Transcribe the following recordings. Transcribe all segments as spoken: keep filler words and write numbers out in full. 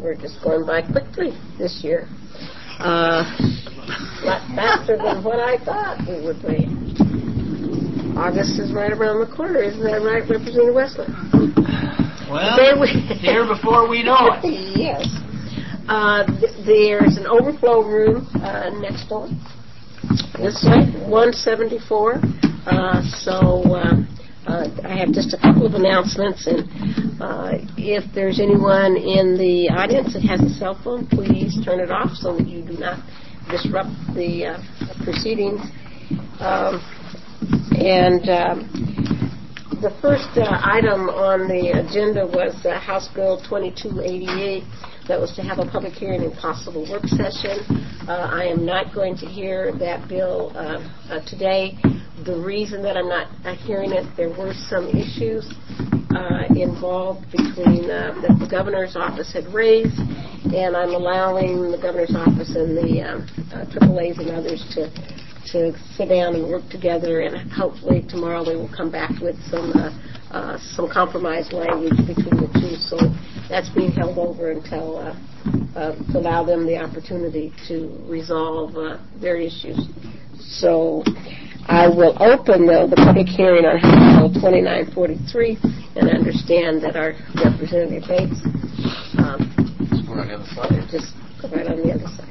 we're just going by quickly this year. Uh, a lot faster than what I thought we would be. August is right around the corner, isn't that right, Representative Wesley? Well, we, here before we know it. Yes. Uh, th- there's an overflow room uh, next door. This way, one seventy-four. Uh, so uh, uh, I have just a couple of announcements, and uh, if there's anyone in the audience that has a cell phone, please turn it off so that you do not disrupt the uh, proceedings. Um, and um, the first uh, item on the agenda was uh, House Bill twenty-two eighty-eight. That was to have a public hearing and possible work session. Uh, I am not going to hear that bill uh, uh, today. The reason that I'm not uh, hearing it, there were some issues uh, involved between uh, that the governor's office had raised, and I'm allowing the governor's office and the um, uh, triple A's and others to to sit down and work together, and hopefully tomorrow they will come back with some uh, uh, some compromise language between the two. So that's being held over until uh, uh, to allow them the opportunity to resolve uh, their issues. So I will open though the public hearing on House Bill twenty-nine forty-three, and understand that our Representative Bates um, just go right on the other side. Just go right on the other side.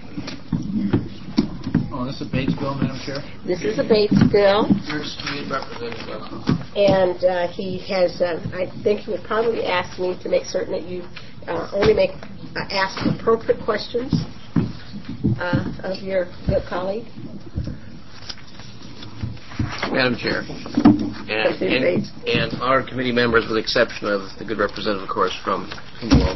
Oh, this is a Bates bill, Madam Chair? This is a Bates bill. Your Street Representative. And uh, he has, uh, I think he would probably ask me to make certain that you uh, only make uh, ask appropriate questions uh, of your, your colleague. Madam Chair, and, and, and our committee members, with the exception of the good representative, of course, from Humboldt.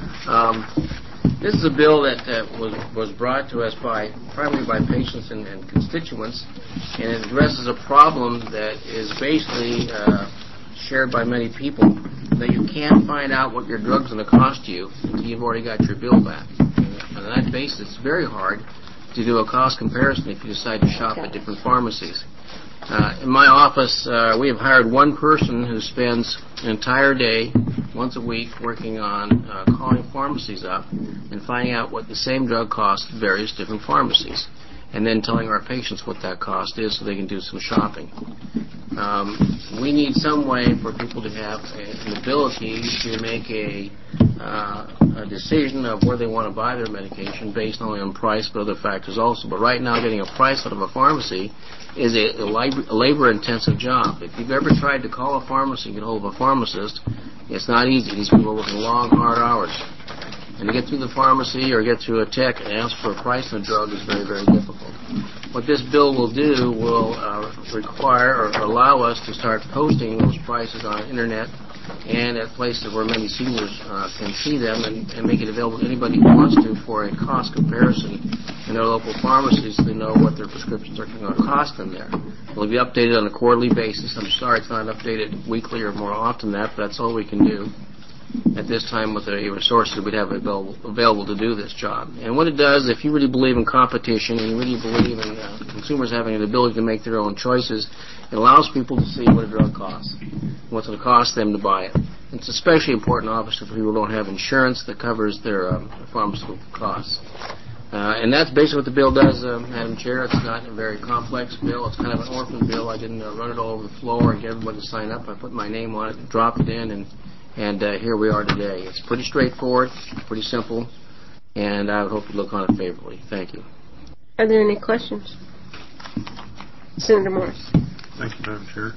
Um, this is a bill that uh, was was brought to us by primarily by patients and, and constituents, and it addresses a problem that is basically uh, shared by many people, that you can't find out what your drug's going to cost you until you've already got your bill back. And on that basis, it's very hard to do a cost comparison if you decide to shop at different pharmacies. Uh, in my office, uh, we have hired one person who spends an entire day, once a week, working on uh, calling pharmacies up and finding out what the same drug costs at various different pharmacies, and then telling our patients what that cost is so they can do some shopping. Um, we need some way for people to have a, an ability to make a, uh, a decision of where they want to buy their medication based not only on price but other factors also. But right now, getting a price out of a pharmacy is a, a labor-intensive job. If you've ever tried to call a pharmacy and get hold of a pharmacist, it's not easy. These people are working long, hard hours. And to get through the pharmacy or get through a tech and ask for a price on a drug is very, very difficult. What this bill will do will uh, require or allow us to start posting those prices on the Internet and at places where many seniors uh, can see them, and, and make it available to anybody who wants to for a cost comparison in their local pharmacies to know what their prescriptions are going to cost them there. It will be updated on a quarterly basis. I'm sorry it's not updated weekly or more often than that, but that's all we can do at this time with the resources we'd have available, available to do this job. And what it does, if you really believe in competition and you really believe in uh, consumers having the ability to make their own choices, it allows people to see what a drug costs, what's it going to cost them to buy it. It's especially important, obviously, for people who don't have insurance that covers their um, pharmaceutical costs. Uh, and that's basically what the bill does, uh, Madam Chair. It's not a very complex bill. It's kind of an orphan bill. I didn't uh, run it all over the floor and get everybody to sign up. I put my name on it and dropped it in, and And uh, here we are today. It's pretty straightforward, pretty simple, and I would hope you look on it favorably. Thank you. Are there any questions? Senator Morris. Thank you, Madam Chair.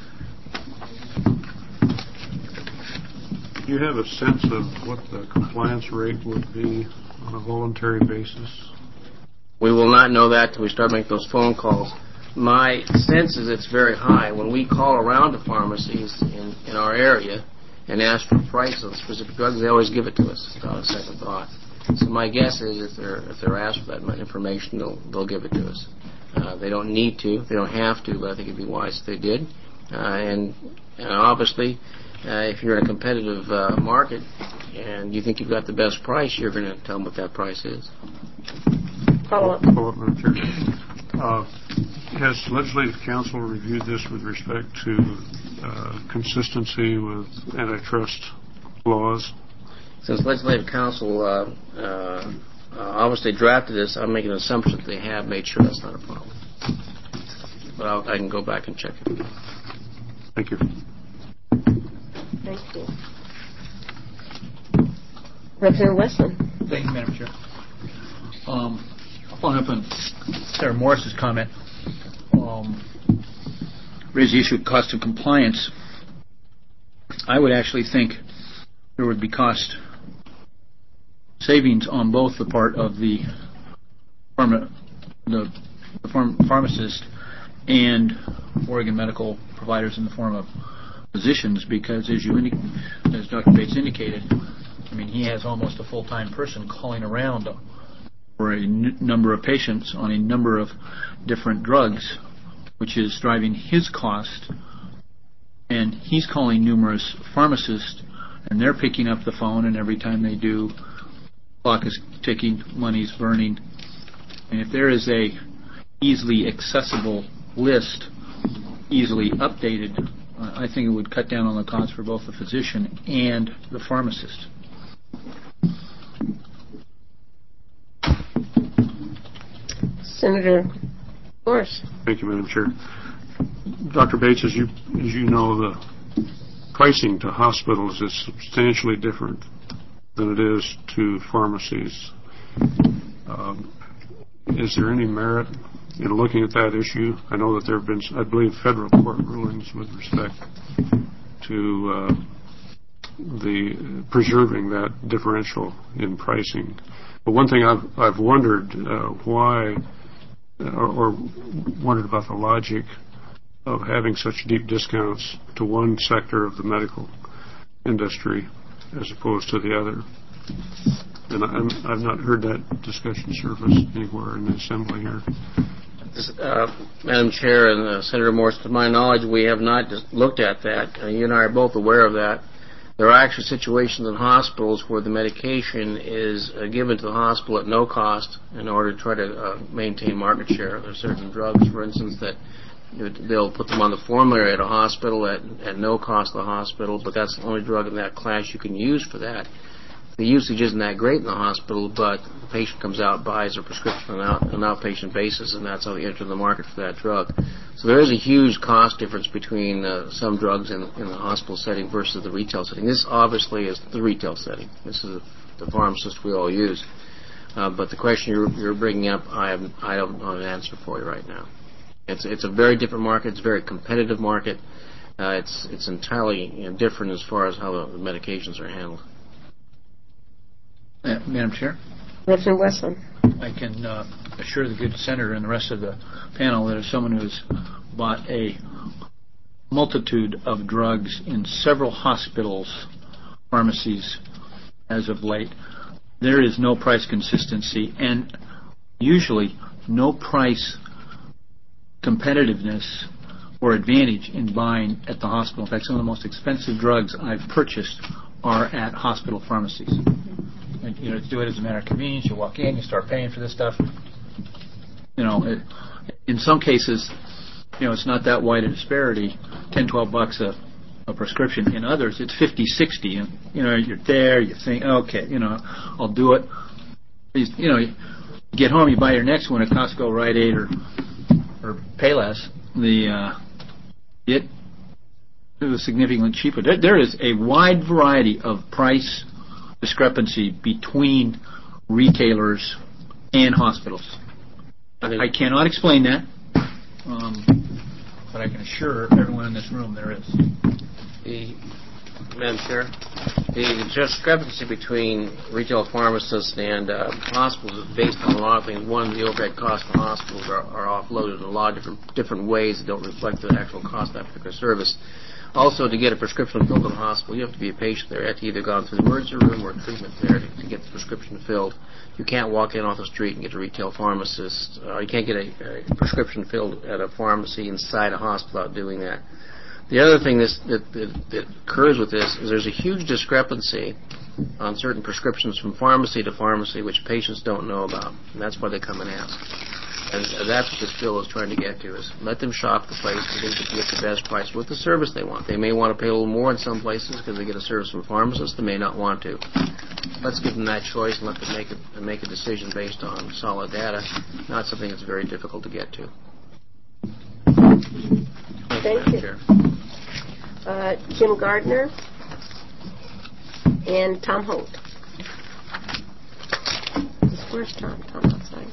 Do you have a sense of what the compliance rate would be on a voluntary basis? We will not know that until we start making those phone calls. My sense is it's very high. When we call around to pharmacies in, in our area and ask for price on specific drugs, they always give it to us without a second thought. So my guess is if they're if they're asked for that information, they'll they'll give it to us. Uh, they don't need to, they don't have to, but I think it'd be wise if they did. Uh, and, and obviously, uh, if you're in a competitive uh, market and you think you've got the best price, you're going to tell them what that price is. Follow up. Follow up, Madam Chair. Uh, has Legislative Council reviewed this with respect to uh, consistency with antitrust laws? since Legislative Council uh, uh, uh, obviously drafted this, I'm making an assumption that they have made sure that's not a problem. But I'll, I can go back and check it. Thank you. Thank you. Representative Westland. Thank you, Madam Chair. Um, following up on Sarah Morris's comment, um, raise the issue of cost of compliance. I would actually think there would be cost savings on both the part of the, pharma, the, the pharm, pharmacist and Oregon medical providers in the form of physicians, because as you indi- as Doctor Bates indicated, I mean, he has almost a full-time person calling around for a n- number of patients on a number of different drugs, which is driving his cost. And he's calling numerous pharmacists, and they're picking up the phone, and every time they do, clock is ticking, money's burning. And if there is a easily accessible list, easily updated, uh, I think it would cut down on the cost for both the physician and the pharmacist. Senator Morris. Thank you, Madam Chair. Doctor Bates, as you as you know, the pricing to hospitals is substantially different than it is to pharmacies. Um, is there any merit in looking at that issue? I know that there have been, I believe, federal court rulings with respect to uh, the preserving that differential in pricing. But one thing I've I've wondered uh, why, or, or wondered about the logic of having such deep discounts to one sector of the medical industry as opposed to the other. And I'm, I've not heard that discussion surface anywhere in the Assembly here. Uh, Madam Chair and uh, Senator Morris, to my knowledge, we have not just looked at that. Uh, you and I are both aware of that. There are actually situations in hospitals where the medication is uh, given to the hospital at no cost in order to try to uh, maintain market share. There are certain drugs, for instance, that they'll put them on the formulary at a hospital at, at no cost to the hospital, but that's the only drug in that class you can use for that. The usage isn't that great in the hospital, but the patient comes out, buys a prescription on out, an outpatient basis, and that's how they enter the market for that drug. So there is a huge cost difference between uh, some drugs in, in the hospital setting versus the retail setting. This obviously is the retail setting. This is the pharmacist we all use. Uh, but the question you're, you're bringing up, I, have, I don't know an answer for you right now. It's it's a very different market. It's a very competitive market. Uh, it's it's entirely you know, different as far as how the, the medications are handled. Uh, Madam Chair? Representative Westland. I can uh, assure the good senator and the rest of the panel that as someone who's bought a multitude of drugs in several hospitals, pharmacies, as of late, there is no price consistency and usually no price competitiveness or advantage in buying at the hospital. In fact, some of the most expensive drugs I've purchased are at hospital pharmacies. And, you know, to do it as a matter of convenience, you walk in, you start paying for this stuff. You know, it, in some cases, you know, it's not that wide a disparity, ten, twelve bucks a, a prescription. In others, it's fifty, sixty. And, you know, you're there, you think, okay, you know, I'll do it. You know, you get home, you buy your next one at Costco, Rite Aid, or or Payless. The uh, it it was significantly cheaper. There, there is a wide variety of price discrepancy between retailers and hospitals. I cannot explain that, um, but I can assure everyone in this room there is. The, Madam Chair, the discrepancy between retail pharmacists and uh, hospitals is based on a lot of things. One, the overhead costs of hospitals are, are offloaded in a lot of different different ways that don't reflect the actual cost of that particular service. Also, to get a prescription filled in the hospital, you have to be a patient there. You have to either gone through the emergency room or treatment there to, to get the prescription filled. You can't walk in off the street and get a retail pharmacist, or you can't get a, a prescription filled at a pharmacy inside a hospital without doing that. The other thing this, that, that, that occurs with this is there's a huge discrepancy on certain prescriptions from pharmacy to pharmacy which patients don't know about, and that's why they come and ask. And that's what this bill is trying to get to, is let them shop the place where they can get the best price with the service they want. They may want to pay a little more in some places because they get a service from pharmacists. They may not want to. Let's give them that choice and let them make a, make a decision based on solid data, not something that's very difficult to get to. Thank you. Chair. Uh, Jim Gardner and Tom Holt. Where's Tom? Tom outside.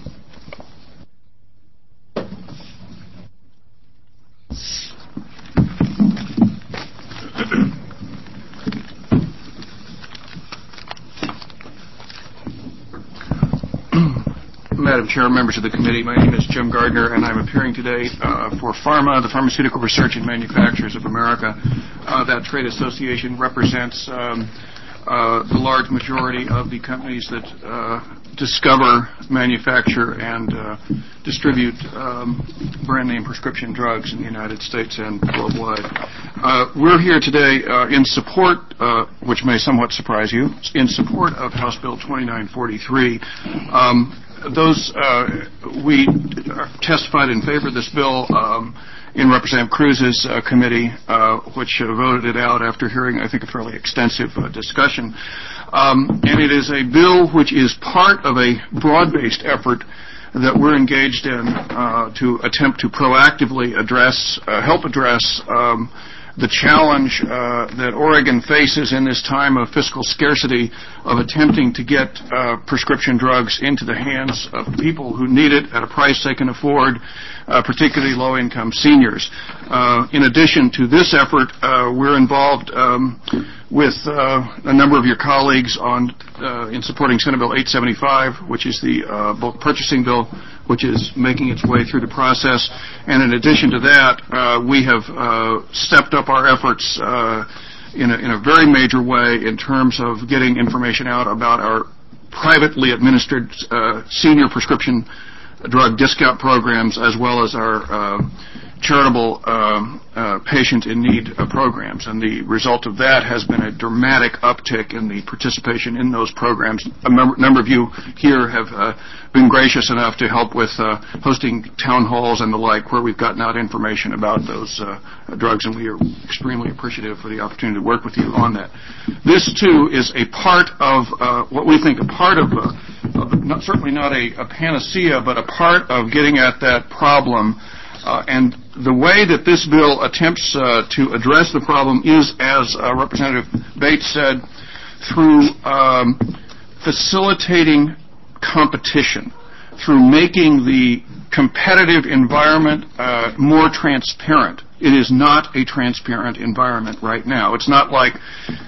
Madam Chair, members of the committee, my name is Jim Gardner, and I'm appearing today uh, for PhRMA, the Pharmaceutical Research and Manufacturers of America. Uh, that trade association represents um, uh, the large majority of the companies that uh, discover, manufacture, and uh, distribute um, brand-name prescription drugs in the United States and worldwide. Uh, we're here today uh, in support, uh, which may somewhat surprise you, in support of House Bill twenty-nine forty-three. Um, Those uh, we testified in favor of this bill um, in Representative Cruz's uh, committee, uh, which uh, voted it out after hearing, I think, a fairly extensive uh, discussion. Um, and it is a bill which is part of a broad-based effort that we're engaged in uh, to attempt to proactively address, uh, help address um, the challenge uh, that Oregon faces in this time of fiscal scarcity of attempting to get uh, prescription drugs into the hands of people who need it at a price they can afford, uh, particularly low-income seniors. Uh, in addition to this effort, uh, we're involved um, with uh, a number of your colleagues on uh, in supporting Senate Bill eight seventy-five, which is the uh, bulk purchasing bill, which is making its way through the process. And in addition to that, uh, we have uh, stepped up our efforts uh, in, a, in a very major way in terms of getting information out about our privately administered uh, senior prescription drug discount programs, as well as our uh, charitable uh, uh, patient-in-need uh, programs. And the result of that has been a dramatic uptick in the participation in those programs. A number, number of you here have uh, been gracious enough to help with uh, hosting town halls and the like, where we've gotten out information about those uh, drugs, and we are extremely appreciative for the opportunity to work with you on that. This, too, is a part of uh, what we think a part of, uh, of not, certainly not a, a panacea, but a part of getting at that problem. Uh, and the way that this bill attempts uh, to address the problem is, as uh, Representative Bates said, through um, facilitating competition, through making the competitive environment uh, more transparent. It is not a transparent environment right now. It's not like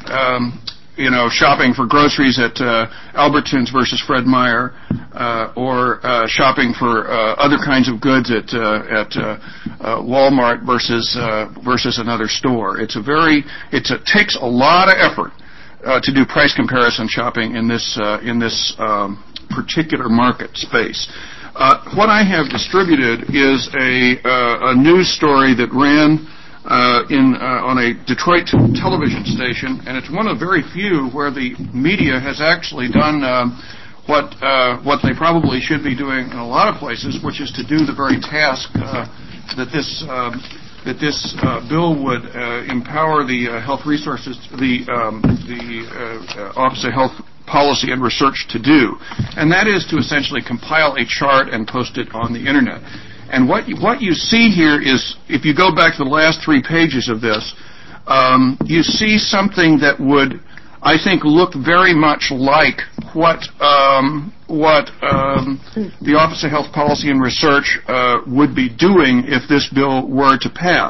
um, you know, shopping for groceries at uh, Albertsons versus Fred Meyer, uh, or uh, shopping for uh, other kinds of goods at uh, at uh, uh, Walmart versus uh, versus another store. It's a very it's a takes a lot of effort uh, to do price comparison shopping in this uh, in this um, particular market space. Uh, what I have distributed is a uh, a news story that ran Uh, in uh, on a Detroit television station, and it's one of very few where the media has actually done uh, what uh, what they probably should be doing in a lot of places, which is to do the very task uh, that this uh, that this uh, bill would uh, empower the uh, health resources, the um, the uh, Office of Health Policy and Research to do, and that is to essentially compile a chart and post it on the internet. And what you, what you see here is, if you go back to the last three pages of this, um, you see something that would, I think, look very much like what um, what um, the Office of Health Policy and Research uh, would be doing if this bill were to pass.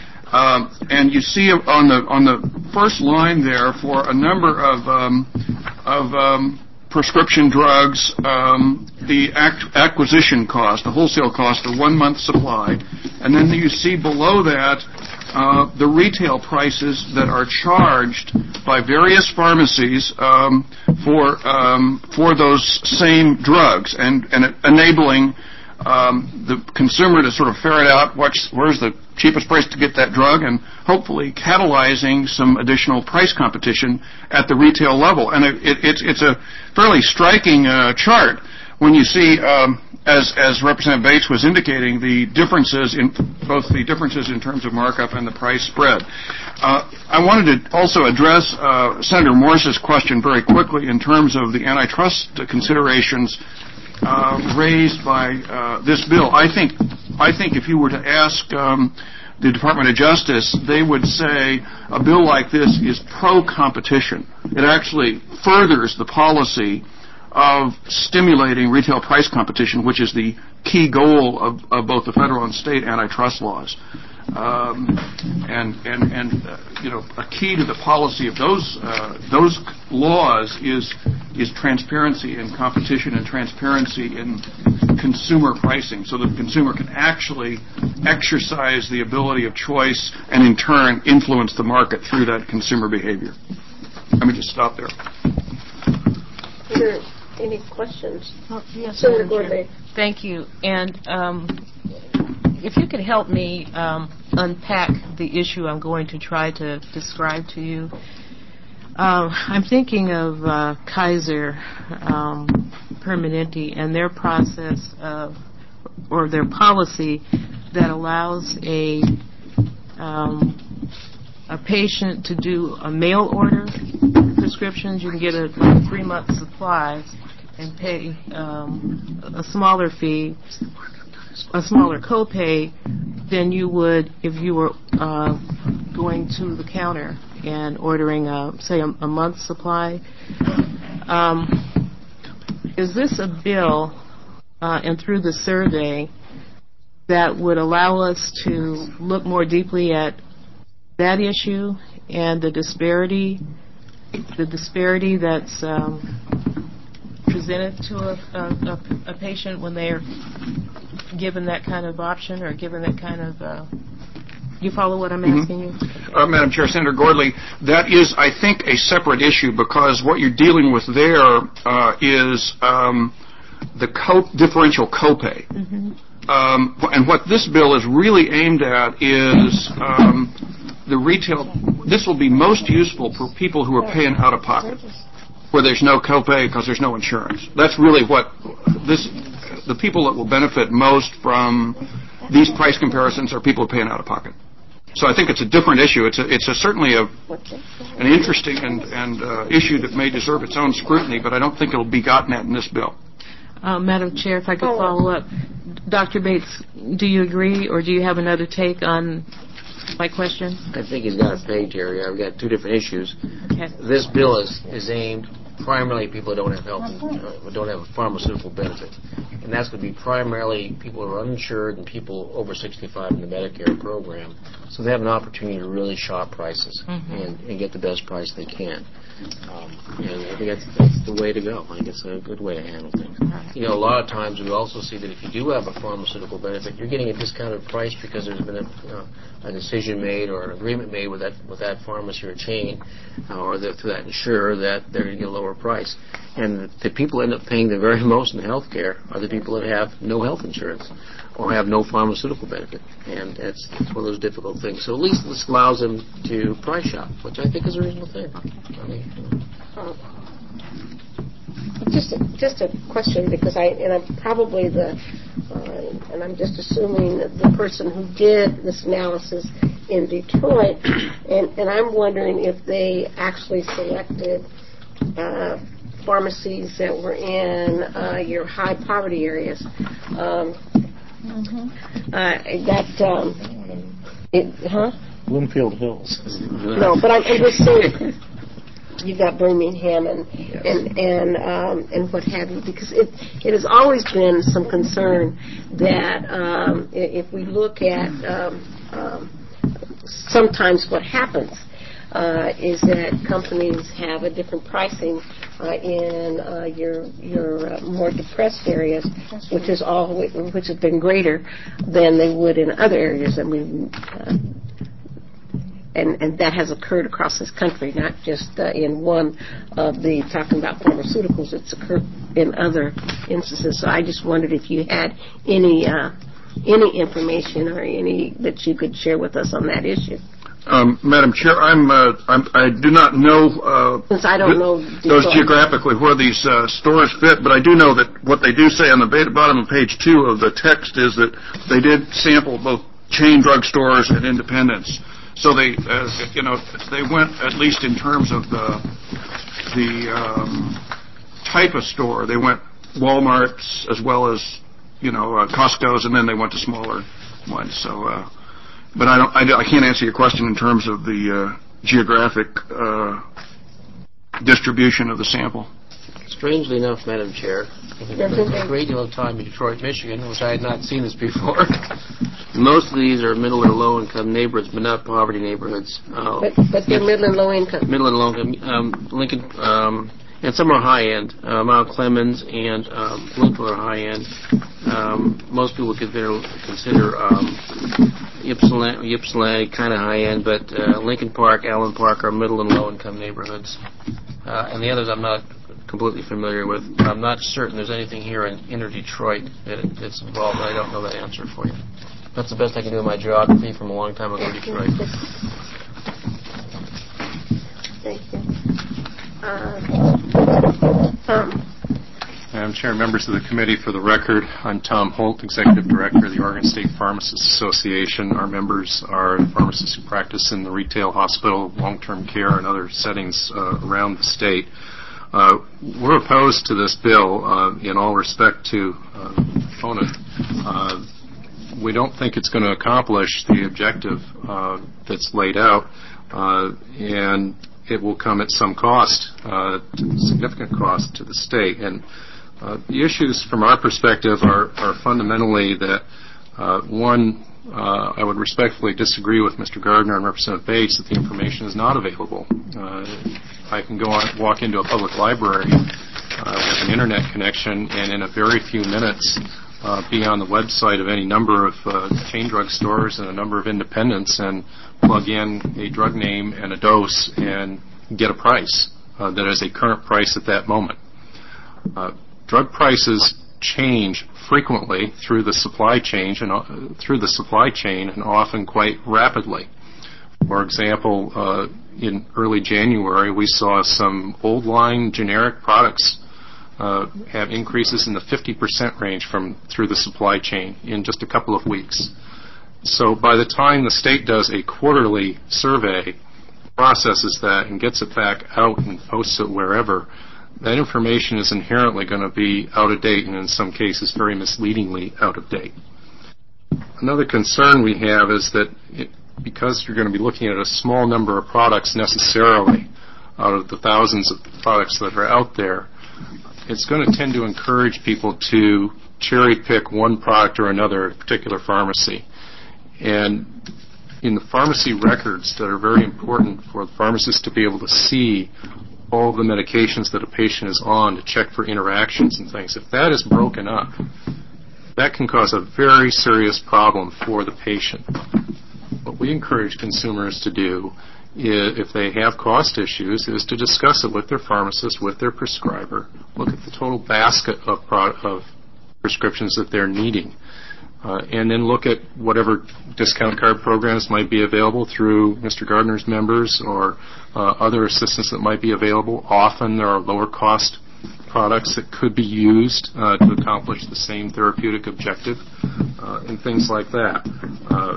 Um, and you see on the on the first line there, for a number of um, of um, prescription drugs, um, the act- acquisition cost, the wholesale cost of one month's supply, and then you see below that uh, the retail prices that are charged by various pharmacies um, for um, for those same drugs, and and enabling um, the consumer to sort of ferret out what's, where's the cheapest price to get that drug, and hopefully catalyzing some additional price competition at the retail level. And it, it, it's, it's a fairly striking uh, chart when you see um, as as Representative Bates was indicating, the differences in both the differences in terms of markup and the price spread. Uh, I wanted to also address uh, Senator Morse's question very quickly in terms of the antitrust considerations uh, raised by uh, this bill. I think I think if you were to ask um, the Department of Justice, they would say a bill like this is pro-competition. It actually furthers the policy of stimulating retail price competition, which is the key goal of, of both the federal and state antitrust laws. Um, and and, and uh, you know, a key to the policy of those uh, those laws is is transparency in competition and transparency in consumer pricing, so that the consumer can actually exercise the ability of choice and in turn influence the market through that consumer behavior. Let me just stop there. Sure. Any questions? Oh, yes, Senator Gordon. Thank you. And um, if you could help me um, unpack the issue I'm going to try to describe to you. Uh, I'm thinking of uh, Kaiser um, Permanente and their process of, or their policy that allows a um, a patient to do a mail order prescriptions. You can get a like three month supply and pay um, a smaller fee, a smaller copay than you would if you were uh, going to the counter and ordering, a, say, a, a month's supply. Um, is this a bill, uh, and through the survey, that would allow us to look more deeply at that issue and the disparity, the disparity that's um, presented to a, a, a patient when they're given that kind of option or given that kind of, uh, you follow what I'm asking mm-hmm. you? Okay. Uh, Madam Chair, Senator Gordley, that is, I think, a separate issue because what you're dealing with there uh, is um, the co- differential copay. Mm-hmm. Um, and what this bill is really aimed at is um, the retail. This will be most useful for people who are paying out of pocket, where there's no copay because there's no insurance. That's really what this. The people that will benefit most from these price comparisons are people who are paying out of pocket. So I think it's a different issue. It's a, it's a certainly a, an interesting and, and uh, issue that may deserve its own scrutiny, but I don't think it'll be gotten at in this bill. Uh, Madam Chair, if I could follow up. Doctor Bates, do you agree or do you have another take on my question? I think he's got it pegged here. I've got two different issues. Okay. This bill is, is aimed primarily at people who don't have health and uh, don't have a pharmaceutical benefit. And that's going to be primarily people who are uninsured and people over sixty-five in the Medicare program. So they have an opportunity to really shop prices mm-hmm. and, and get the best price they can. Um, and I think that's, that's the way to go. I think it's a good way to handle things. You know, a lot of times we also see that if you do have a pharmaceutical benefit, you're getting a discounted price because there's been a, uh, a decision made or an agreement made with that with that pharmacy or chain uh, or the, through that insurer that they're going to get a lower price. And the people that end up paying the very most in health care are the people that have no health insurance or have no pharmaceutical benefit. And it's, it's one of those difficult things. So at least this allows them to price shop, which I think is a reasonable thing. I mean, Uh, just, a, just a question, because I, and I'm probably the, uh, and I'm just assuming that the person who did this analysis in Detroit, and, and I'm wondering if they actually selected uh, pharmacies that were in uh, your high poverty areas. Um, mm-hmm. uh, that, um, it, huh? Bloomfield Hills. No, but I'm, I'm just saying. You've got Birmingham and yes. and and, um, and what have you, because it it has always been some concern that um, if we look at um, um, sometimes what happens uh, is that companies have a different pricing uh, in uh, your your uh, more depressed areas, which is all which has been greater than they would in other areas. I mean. Uh, And, and that has occurred across this country, not just uh, in one of the, talking about pharmaceuticals, it's occurred in other instances. So I just wondered if you had any uh, any information or any that you could share with us on that issue. Um, Madam Chair, I'm, uh, I'm, I do not know uh, Since I don't know those geographically where these uh, stores fit, but I do know that what they do say on the bottom of page two of the text is that they did sample both chain drugstores and independents. So they, uh, you know, they went at least in terms of the the um, type of store. They went Walmart's as well as, you know, uh, Costco's, and then they went to smaller ones. So. Uh, But I don't. I, I can't answer your question in terms of the uh, geographic uh, distribution of the sample. Strangely enough, Madam Chair, I spent a great deal of time in Detroit, Michigan, which I had not seen this before. Most of these are middle or low-income neighborhoods, but not poverty neighborhoods. Uh, but, but they're middle and low-income. Middle and low-income. Um, Lincoln, um, and some are high-end. Uh, Mount Clemens and um, Bloomfield are high-end. Um, most people consider consider um, Ypsilanti, Ypsilanti kind of high-end, but uh, Lincoln Park, Allen Park are middle and low-income neighborhoods. Uh, and the others I'm not completely familiar with. I'm not certain there's anything here in inner Detroit that it, that's involved. I don't know that answer for you. That's the best I can do in my geography from a long time ago in Detroit. Thank you. Uh, um, Madam Chair, members of the committee, for the record, I'm Tom Holt, Executive Director of the Oregon State Pharmacists Association. Our members are pharmacists who practice in the retail, hospital, long-term care, and other settings uh, around the state. Uh, we're opposed to this bill uh, in all respect to uh, the opponent. Uh, we don't think it's going to accomplish the objective uh, that's laid out, uh, and it will come at some cost, uh, significant cost to the state. And Uh, the issues from our perspective are, are fundamentally that, uh, one, uh, I would respectfully disagree with Mister Gardner and Representative Bates that the information is not available. Uh, I can go on, walk into a public library uh, with an internet connection and in a very few minutes uh, be on the website of any number of uh, chain drug stores and a number of independents and plug in a drug name and a dose and get a price uh, that is a current price at that moment. Uh, Drug prices change frequently through the supply chain and uh, through the supply chain, and often quite rapidly. For example, uh, in early January, we saw some old line generic products uh, have increases in the fifty percent range from through the supply chain in just a couple of weeks. So by the time the state does a quarterly survey, processes that and gets it back out and posts it wherever, that information is inherently going to be out of date and in some cases very misleadingly out of date. Another concern we have is that it, because you're going to be looking at a small number of products necessarily out of the thousands of products that are out there, it's going to tend to encourage people to cherry pick one product or another at a particular pharmacy. And in the pharmacy records that are very important for the pharmacist to be able to see all the medications that a patient is on to check for interactions and things. If that is broken up, that can cause a very serious problem for the patient. What we encourage consumers to do, is, if they have cost issues, is to discuss it with their pharmacist, with their prescriber, look at the total basket of, pro- of prescriptions that they're needing, uh, and then look at whatever discount card programs might be available through Mister Gardner's members or uh, other assistance that might be available. Often there are lower cost products that could be used uh, to accomplish the same therapeutic objective uh, and things like that. Uh,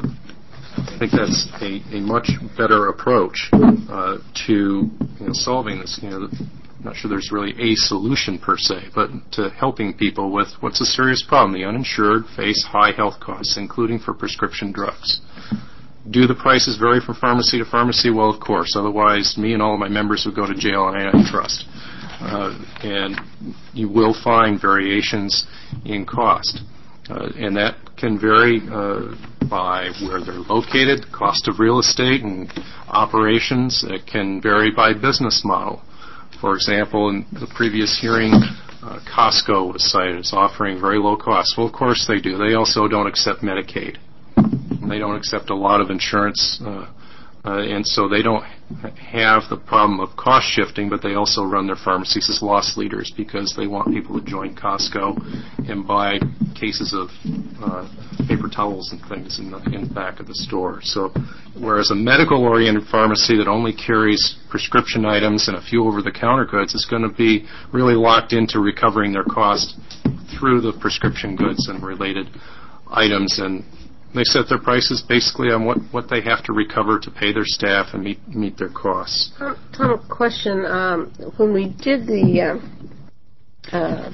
I think that's a, a much better approach uh, to you know, solving this. You know, I'm not sure there's really a solution per se, but to helping people with what's a serious problem. The uninsured face high health costs, including for prescription drugs. Do the prices vary from pharmacy to pharmacy? Well, of course. Otherwise, me and all of my members would go to jail on antitrust. Uh, and you will find variations in cost. Uh, and that can vary uh, by where they're located, cost of real estate and operations. It can vary by business model. For example, in the previous hearing, uh, Costco was cited as offering very low costs. Well, of course they do. They also don't accept Medicaid. They don't accept a lot of insurance uh, Uh, and so they don't have the problem of cost shifting, but they also run their pharmacies as loss leaders because they want people to join Costco and buy cases of uh, paper towels and things in the, in the back of the store. So whereas a medical-oriented pharmacy that only carries prescription items and a few over-the-counter goods is going to be really locked into recovering their cost through the prescription goods and related items, and they set their prices basically on what, what they have to recover to pay their staff and meet meet their costs. Tom, Tom a question. Um, when we did the uh, uh,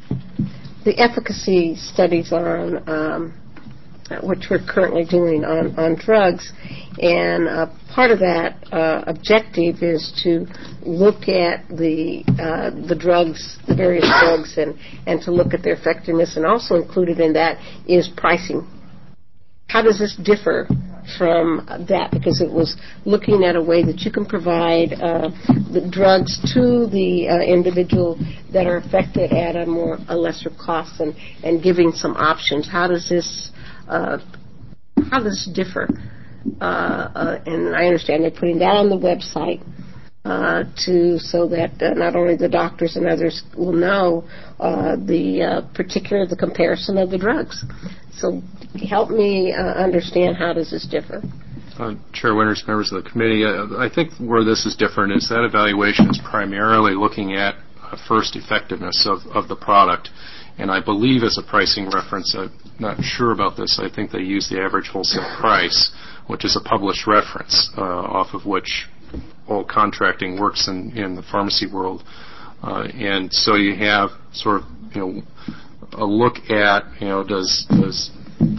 the efficacy studies on um, which we're currently doing on, on drugs, and uh, part of that uh, objective is to look at the uh, the drugs, the various drugs, and, and to look at their effectiveness, and also included in that is pricing. How does this differ from that? Because it was looking at a way that you can provide uh, the drugs to the uh, individual that are affected at a more a lesser cost, and, and giving some options. How does this uh, how does this differ? Uh, uh, and I understand they're putting that on the website uh, to so that uh, not only the doctors and others will know uh, the uh, particular the comparison of the drugs. So help me uh, understand, how does this differ? Uh, Chair Winters, members of the committee, uh, I think where this is different is that evaluation is primarily looking at uh, first effectiveness of, of the product. And I believe as a pricing reference, I'm not sure about this, I think they use the average wholesale price, which is a published reference uh, off of which all contracting works in, in the pharmacy world. Uh, and so you have sort of, you know, a look at, you know, does, does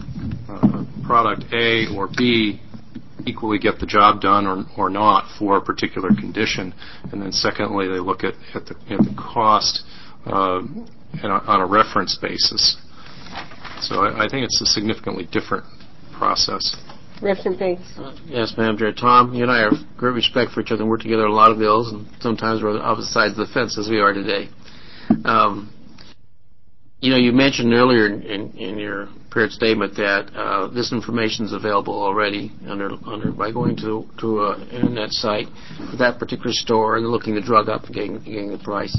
uh, product A or B equally get the job done or, or not for a particular condition. And then secondly, they look at, at, the, at the cost uh, a, on a reference basis. So I, I think it's a significantly different process. Representative Bates. Uh, yes, Madam Chair. Tom, you and I have great respect for each other and work together on a lot of bills, and sometimes we're on opposite sides of the fence as we are today. Um, You know, you mentioned earlier in, in, in your prepared statement that uh, this information is available already under, under by going to to an internet site for that particular store and looking the drug up and getting, getting the price.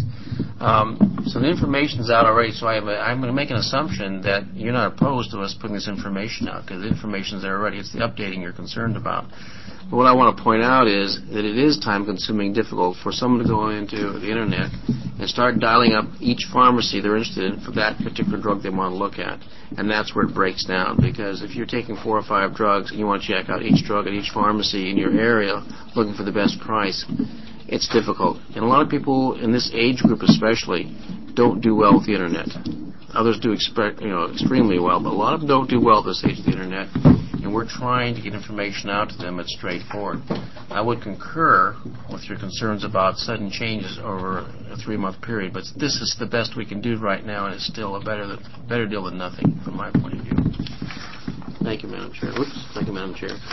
Um, so the information is out already. So I have a, I'm going to make an assumption that you're not opposed to us putting this information out because the information is there already. It's the updating you're concerned about. But what I want to point out is that it is time-consuming, difficult for someone to go into the internet and start dialing up each pharmacy they're interested in for that particular drug they want to look at. And that's where it breaks down, because if you're taking four or five drugs and you want to check out each drug at each pharmacy in your area looking for the best price, it's difficult. And a lot of people in this age group especially don't do well with the internet. Others do expect, you know, extremely well, but a lot of them don't do well at this age of the internet. And we're trying to get information out to them that's straightforward. I would concur with your concerns about sudden changes over a three-month period, but this is the best we can do right now, and it's still a better better deal than nothing from my point of view. Thank you, Madam Chair. Oops. Thank you, Madam Chair.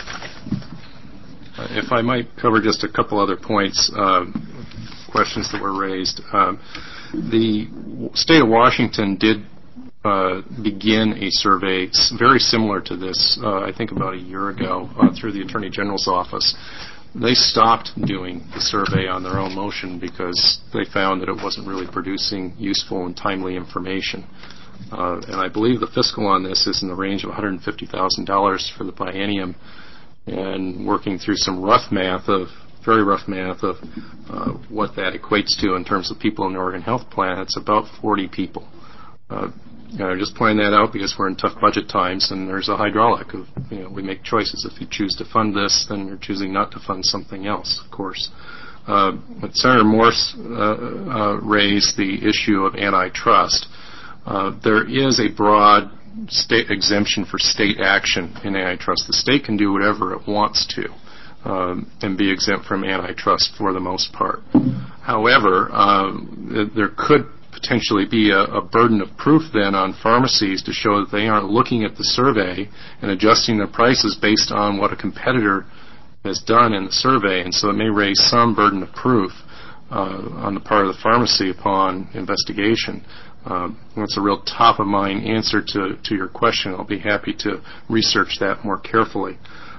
Uh, if I might cover just a couple other points, uh, questions that were raised. Um, the state of Washington did Uh, begin a survey very similar to this, uh, I think about a year ago, uh, through the Attorney General's office. They stopped doing the survey on their own motion because they found that it wasn't really producing useful and timely information. Uh, and I believe the fiscal on this is in the range of one hundred fifty thousand dollars for the biennium, and working through some rough math of very rough math of uh, what that equates to in terms of people in the Oregon Health Plan, it's about forty people. Uh, You know, just pointing that out because we're in tough budget times, and there's a hydraulic of, you know, we make choices. If you choose to fund this, then you're choosing not to fund something else, of course. Uh, but Senator Morse uh, uh, raised the issue of antitrust. Uh, there is a broad state exemption for state action in antitrust. The state can do whatever it wants to um, and be exempt from antitrust for the most part. However, uh, there could potentially be a, a burden of proof then on pharmacies to show that they aren't looking at the survey and adjusting their prices based on what a competitor has done in the survey, and so it may raise some burden of proof uh, on the part of the pharmacy upon investigation. Uh, that's a real top-of-mind answer to, to your question. I'll be happy to research that more carefully.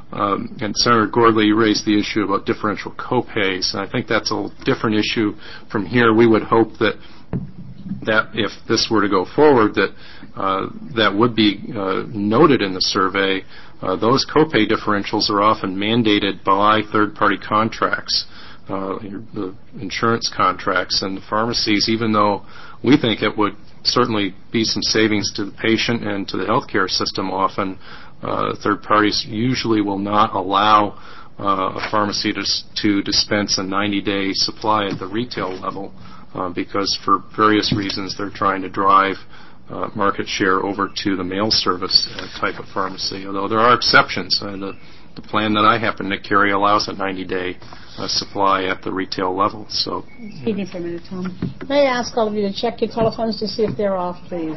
Um, and Senator Gordley raised the issue about differential copays, and I think that's a different issue from here. We would hope that that if this were to go forward, that uh, that would be uh, noted in the survey. Uh, those copay differentials are often mandated by third-party contracts, uh, the insurance contracts, and the pharmacies, even though we think it would certainly be some savings to the patient and to the healthcare system, often uh, third parties usually will not allow uh, a pharmacy to, to dispense a ninety-day supply at the retail level uh, because for various reasons they're trying to drive uh, market share over to the mail service uh, type of pharmacy, although there are exceptions. Uh, the, the plan that I happen to carry allows a ninety-day uh, supply at the retail level. So, Speaking for a minute, Tom. May I ask all of you to check your telephones to see if they're off, please?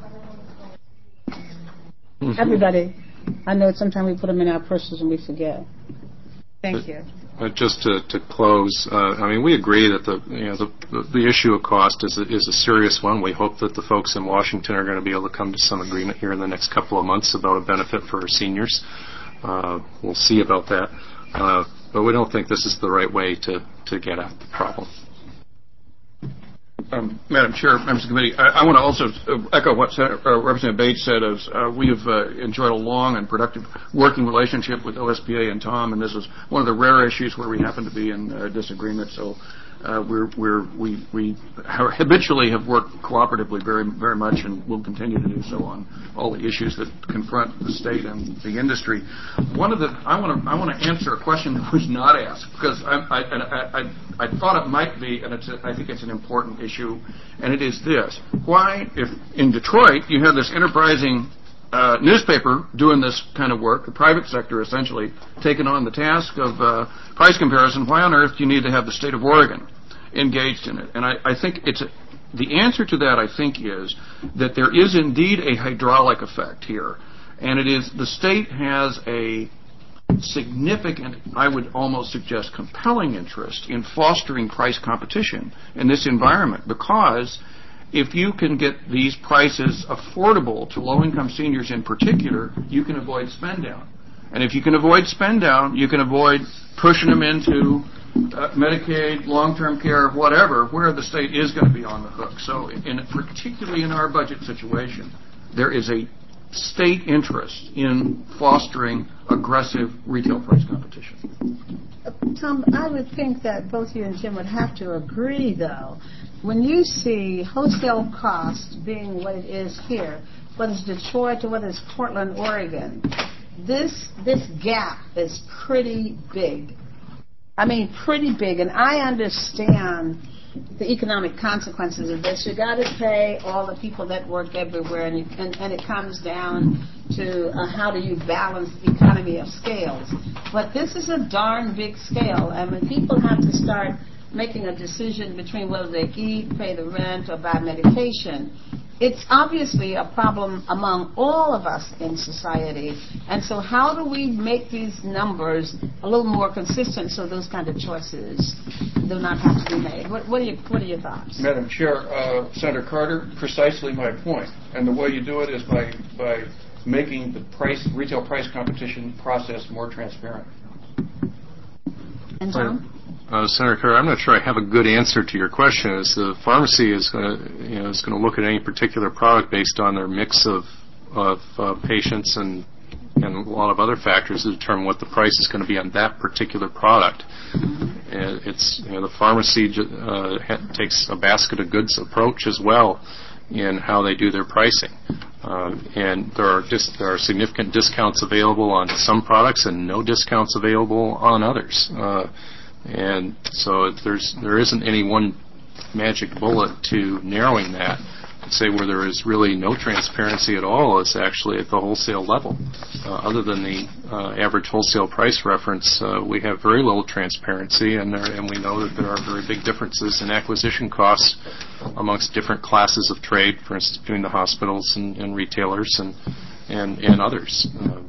Mm-hmm. Everybody. I know sometimes we put them in our purses and we forget. Thank but, you. But just to, to close, uh, I mean, we agree that the you know the, the, the issue of cost is a, is a serious one. We hope that the folks in Washington are going to be able to come to some agreement here in the next couple of months about a benefit for our seniors. Uh, we'll see about that. Uh, but we don't think this is the right way to, to get at the problem. Um, Madam Chair, members of the committee, I, I want to also echo what Senator, uh, Representative Bates said. As uh, we have uh, enjoyed a long and productive working relationship with O S P A and Tom, and this is one of the rare issues where we happen to be in uh, disagreement. So uh, we're, we're, we we habitually have worked cooperatively very very much, and will continue to do so on all the issues that confront the state and the industry. One of the I want to I want to answer a question that was not asked, because I I, I, I I thought it might be, and it's a, I think it's an important issue, and it is this: why, if in Detroit you have this enterprising uh, newspaper doing this kind of work, the private sector essentially taking on the task of uh, price comparison, why on earth do you need to have the state of Oregon engaged in it? And I, I think it's a, the answer to that, I think, is that there is indeed a hydraulic effect here, and it is the state has a significant, I would almost suggest compelling interest in fostering price competition in this environment, because if you can get these prices affordable to low-income seniors in particular, you can avoid spend down. And if you can avoid spend down, you can avoid pushing them into uh, Medicaid, long-term care, whatever, where the state is going to be on the hook. So in, particularly in our budget situation, there is a state interest in fostering aggressive retail price competition. Uh, Tom, I would think that both you and Jim would have to agree, though. When you see wholesale costs being what it is here, whether it's Detroit or whether it's Portland, Oregon, this this gap is pretty big. I mean, pretty big. And I understand the economic consequences of this. You got to pay all the people that work everywhere, and, you, and, and it comes down to uh, how do you balance the economy of scales. But this is a darn big scale, and when people have to start making a decision between whether they eat, pay the rent, or buy medication, it's obviously a problem among all of us in society. And so how do we make these numbers a little more consistent so those kind of choices do not have to be made? What, what, are, your, what are your thoughts? Madam Chair, uh, Senator Carter, precisely my point. And the way you do it is by, by making the price, retail price competition process more transparent. And Tom? Uh, Senator Carter, I'm not sure I have a good answer to your question. As the pharmacy is going to, you know, is going to look at any particular product based on their mix of of uh, patients and and a lot of other factors to determine what the price is going to be on that particular product. And it's, you know, the pharmacy uh, ha- takes a basket of goods approach as well in how they do their pricing. Uh, and there are dis- there are significant discounts available on some products and no discounts available on others. Uh, And so there's there isn't any one magic bullet to narrowing that. I'd say where there is really no transparency at all is actually at the wholesale level. Uh, other than the uh, average wholesale price reference, uh, we have very little transparency, and there, and we know that there are very big differences in acquisition costs amongst different classes of trade, for instance, between the hospitals and, and retailers and, and, and others. Uh,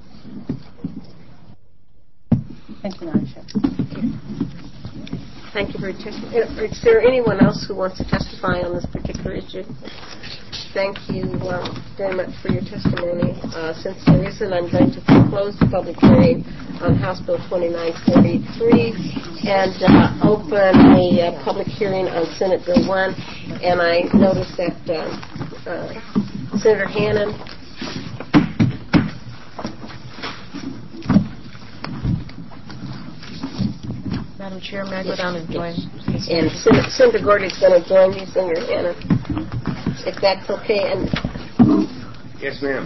Thank you, Madam Chair. Thank you for your testimony. Is there anyone else who wants to testify on this particular issue? thank you uh, very much for your testimony. Uh, since there isn't, I'm going to close the public hearing on House Bill twenty-nine forty-three and uh, open a uh, public hearing on Senate Bill one. And I noticed that uh, uh, Senator Hannan Madam Chair, may I go down and join? Yes. And Senator, Senator Gordy's going to join me, Senator Hannan, if that's okay. And yes, ma'am.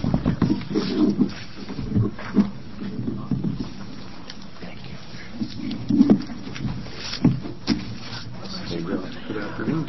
Thank you. Good afternoon.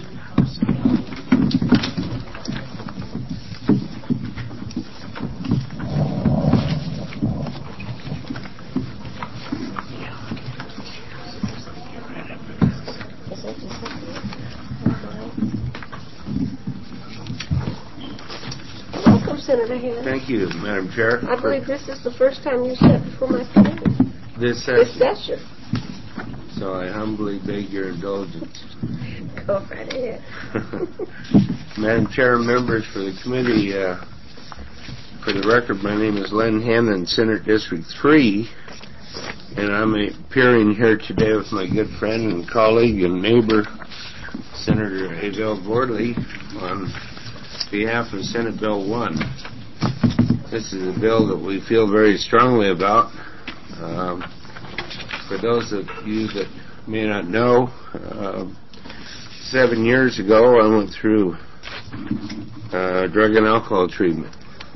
Senator Hannan. Thank you, Madam Chair. I believe this is the first time you sat before my committee. This session. This session. So I humbly beg your indulgence. Go right ahead. Madam Chair, members for the committee, uh, for the record, my name is Len Hannan, Senate District three, and I'm appearing here today with my good friend and colleague and neighbor, Senator Abel Gordley, on behalf of Senate Bill one. This is a bill that we feel very strongly about. Um, for those of you that may not know, uh, seven years ago I went through uh, drug and alcohol treatment.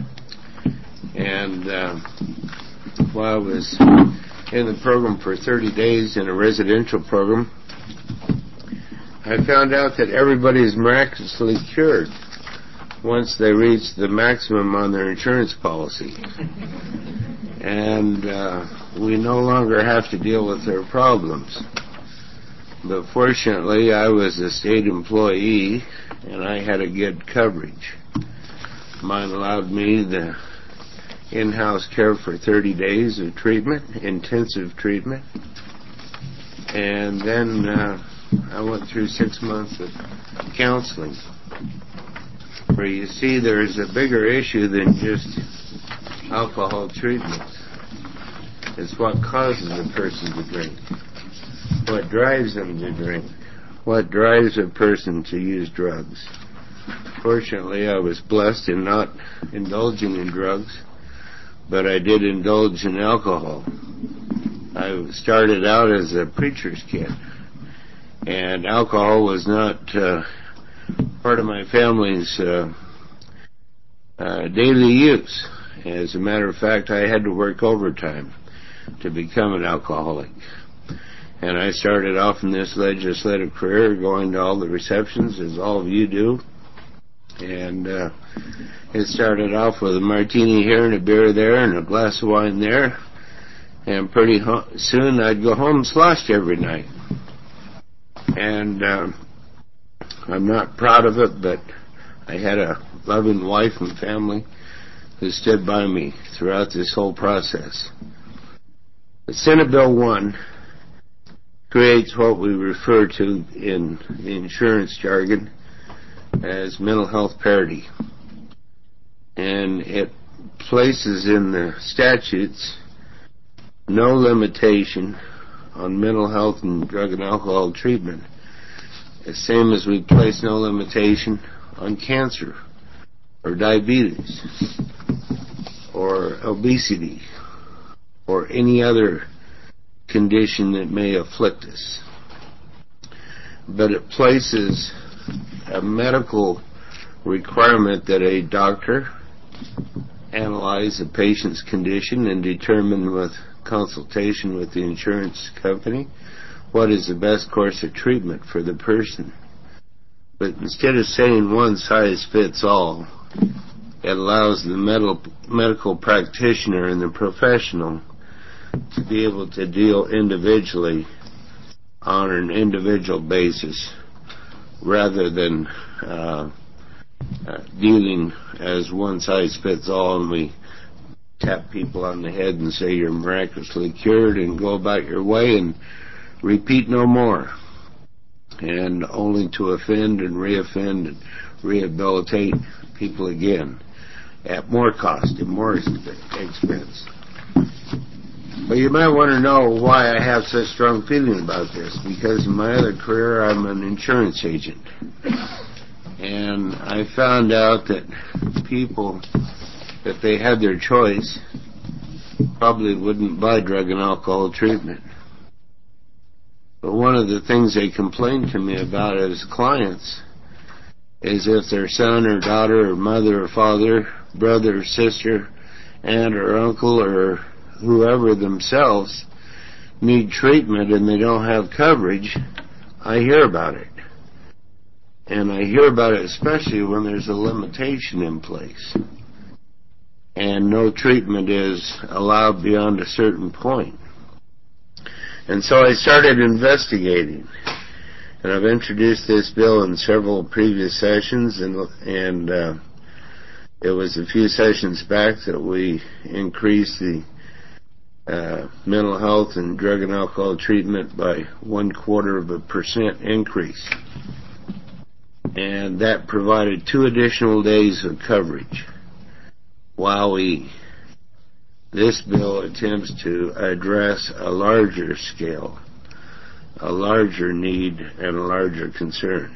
And uh, while I was in the program for thirty days in a residential program, I found out that everybody is miraculously cured once they reach the maximum on their insurance policy. And uh, we no longer have to deal with their problems. But fortunately, I was a state employee, and I had a good coverage. Mine allowed me the in-house care for thirty days of treatment, intensive treatment. And then uh, I went through six months of counseling, where you see there's a bigger issue than just alcohol treatment. It's what causes a person to drink, what drives them to drink, what drives a person to use drugs. Fortunately, I was blessed in not indulging in drugs, but I did indulge in alcohol. I started out as a preacher's kid, and alcohol was not uh, part of my family's uh, uh, daily use. As a matter of fact, I had to work overtime to become an alcoholic. And I started off in this legislative career going to all the receptions, as all of you do. And uh, it started off with a martini here and a beer there and a glass of wine there. And pretty ho- soon I'd go home sloshed every night. And uh, I'm not proud of it, but I had a loving wife and family who stood by me throughout this whole process. The Senate Bill one creates what we refer to in the insurance jargon as mental health parity. And it places in the statutes no limitation on mental health and drug and alcohol treatment, the same as we place no limitation on cancer or diabetes or obesity or any other condition that may afflict us. But it places a medical requirement that a doctor analyze a patient's condition and determine with consultation with the insurance company what is the best course of treatment for the person. But instead of saying one size fits all, it allows the medical, medical practitioner and the professional to be able to deal individually on an individual basis rather than uh, uh, dealing as one size fits all, and we tap people on the head and say you're miraculously cured and go about your way and repeat no more. and only to offend and reoffend and rehabilitate people again at more cost and more expense. But you might want to know why I have such strong feeling about this, because in my other career I'm an insurance agent. And I found out that people, if they had their choice, probably wouldn't buy drug and alcohol treatment. But one of the things they complained to me about as clients is if their son or daughter or mother or father, brother or sister, aunt or uncle or whoever themselves need treatment and they don't have coverage, I hear about it. And I hear about it especially when there's a limitation in place and no treatment is allowed beyond a certain point. And so I started investigating, and I've introduced this bill in several previous sessions, and and uh, it was a few sessions back that we increased the uh, mental health and drug and alcohol treatment by one quarter of a percent increase. And that provided two additional days of coverage while we, this bill attempts to address a larger scale, a larger need, and a larger concern.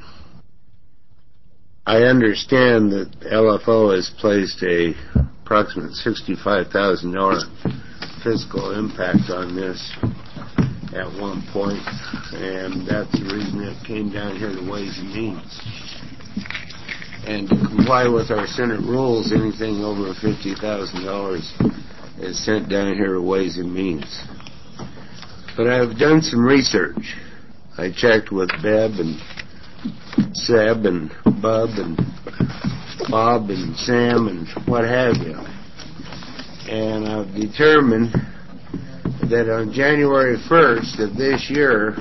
I understand that L F O has placed a approximate sixty-five thousand dollars fiscal impact on this at one point, and that's the reason it came down here to Ways and Means. And to comply with our Senate rules, anything over fifty thousand dollars is sent down here to Ways and Means. But I've done some research. I checked with Beb and Seb and Bub and Bob and Sam and what have you. And I've determined that on January first of this year,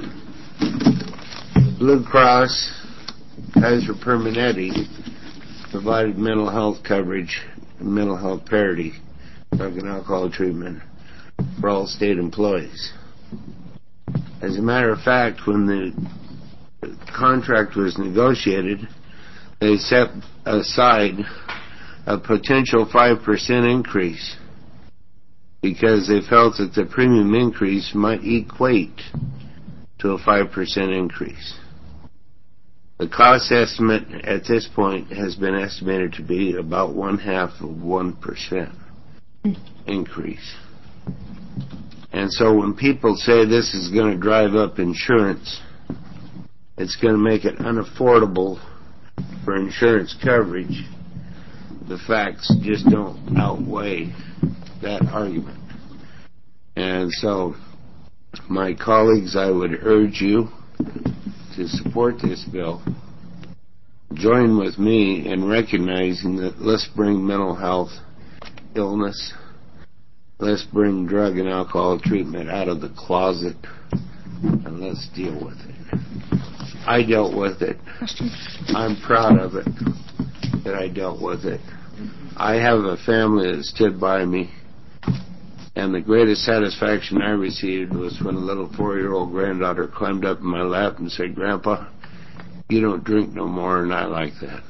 Blue Cross, Kaiser Permanente, provided mental health coverage and mental health parity, drug and alcohol treatment for all state employees. As a matter of fact, when the contract was negotiated, they set aside a potential five percent increase because they felt that the premium increase might equate to a five percent increase. The cost estimate at this point has been estimated to be about one half of one percent increase. And so when people say this is going to drive up insurance, it's going to make it unaffordable for insurance coverage, the facts just don't outweigh that argument. And so, my colleagues, I would urge you to support this bill. Join with me in recognizing that let's bring mental health illness, let's bring drug and alcohol treatment out of the closet, and let's deal with it. I dealt with it. I'm proud of it that I dealt with it. I have a family that stood by me, and the greatest satisfaction I received was when a little four-year-old granddaughter climbed up in my lap and said, "Grandpa, you don't drink no more," and I like that.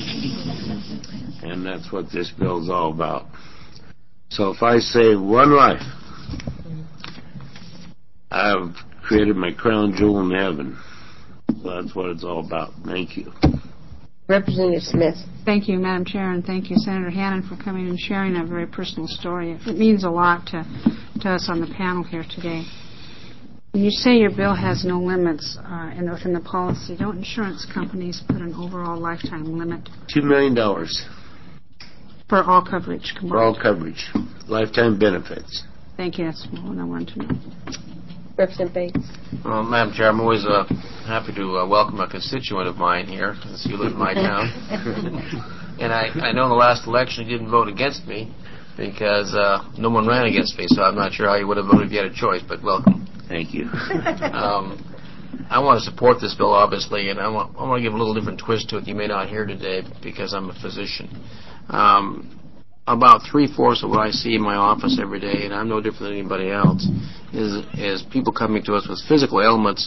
And that's what this bill's all about. So if I save one life, I've created my crown jewel in heaven. So that's what it's all about. Thank you. Representative Smith. Thank you, Madam Chair, and thank you, Senator Hannan, for coming and sharing a very personal story. It means a lot to, to us on the panel here today. When you say your bill has no limits uh, in, within the policy, don't insurance companies put an overall lifetime limit? Two million dollars. For all coverage combined? For all coverage. Lifetime benefits. Thank you. That's what I wanted to know. Representative Bates. Well, Madam Chair, I'm always uh, happy to uh, welcome a constituent of mine here, since you live in my town. And I, I know in the last election you didn't vote against me because uh, no one ran against me, so I'm not sure how you would have voted if you had a choice, but welcome. Thank you. um, I want to support this bill, obviously, and I want, I want to give a little different twist to it you may not hear today because I'm a physician. Um, about three-fourths of what I see in my office every day, and I'm no different than anybody else, is is people coming to us with physical ailments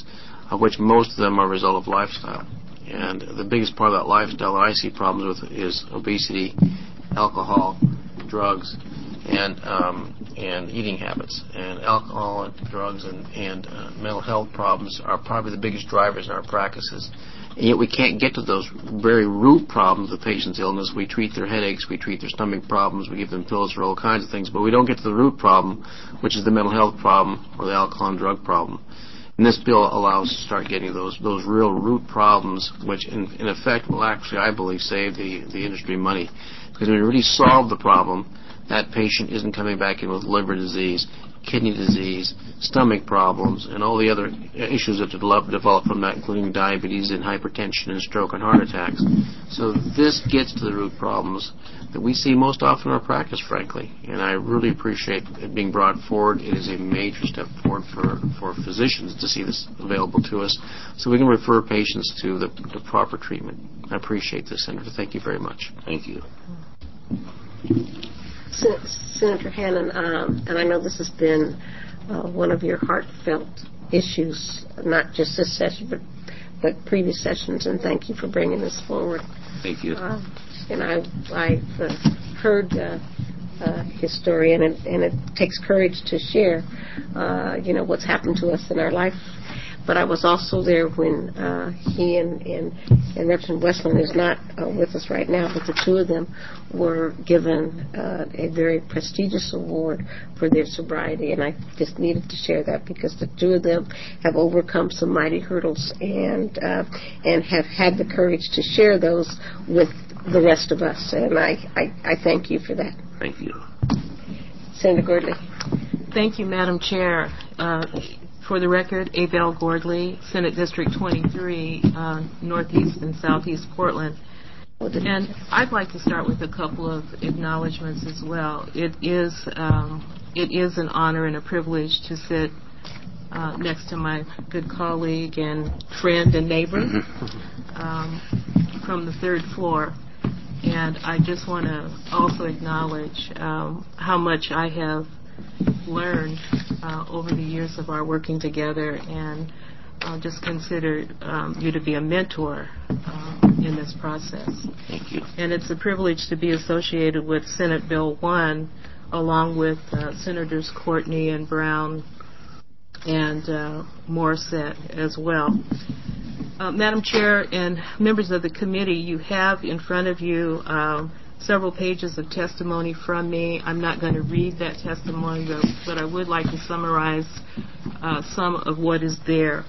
of which most of them are a result of lifestyle. And the biggest part of that lifestyle that I see problems with is obesity, alcohol, drugs, and um, and eating habits. And alcohol and drugs and, and uh, mental health problems are probably the biggest drivers in our practices. And yet we can't get to those very root problems of the patient's illness. We treat their headaches, we treat their stomach problems, we give them pills for all kinds of things, but we don't get to the root problem, which is the mental health problem or the alcohol and drug problem. And this bill allows us to start getting those those real root problems, which in, in effect will actually, I believe, save the, the industry money. Because when we really solve the problem, that patient isn't coming back in with liver disease, kidney disease, stomach problems, and all the other issues that develop, develop from that, including diabetes and hypertension and stroke and heart attacks. So this gets to the root problems that we see most often in our practice, frankly. And I really appreciate it being brought forward. It is a major step forward for, for physicians to see this available to us so we can refer patients to the, the proper treatment. I appreciate this, Senator. Thank you very much. Thank you. Sen- Senator Hannan, um, and I know this has been uh, one of your heartfelt issues, not just this session, but, but previous sessions, and thank you for bringing this forward. Thank you. Uh, and I, I've uh, heard uh, uh, his story, and it, and it takes courage to share, uh, you know, what's happened to us in our life. But I was also there when uh, he and, and, and Representative Westland is not uh, with us right now, but the two of them were given uh, a very prestigious award for their sobriety, and I just needed to share that because the two of them have overcome some mighty hurdles and uh, and have had the courage to share those with the rest of us, and I, I, I thank you for that. Thank you. Senator Gordley. Thank you, Madam Chair. Uh, For the record, Abel Gordley, Senate District twenty-three, uh, Northeast and Southeast Portland. And I'd like to start with a couple of acknowledgments as well. It is um, it is an honor and a privilege to sit uh, next to my good colleague and friend and neighbor um, from the third floor. And I just want to also acknowledge um, how much I have learned uh, over the years of our working together, and I'll just consider um, you to be a mentor uh, in this process. Thank you. And it's a privilege to be associated with Senate Bill one, along with uh, Senators Courtney and Brown and uh, Morissette as well. Uh, Madam Chair and members of the committee, you have in front of you um, several pages of testimony from me. I'm not going to read that testimony, but, but I would like to summarize uh, some of what is there.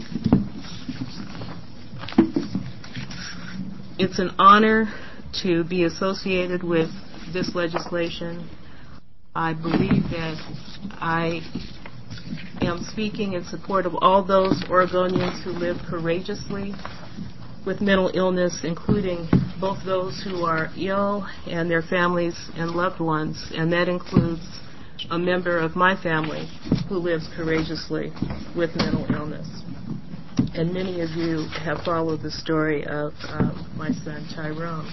It's an honor to be associated with this legislation. I believe that I am speaking in support of all those Oregonians who live courageously with mental illness, including both those who are ill and their families and loved ones, and that includes a member of my family who lives courageously with mental illness. And many of you have followed the story of uh, my son Tyrone.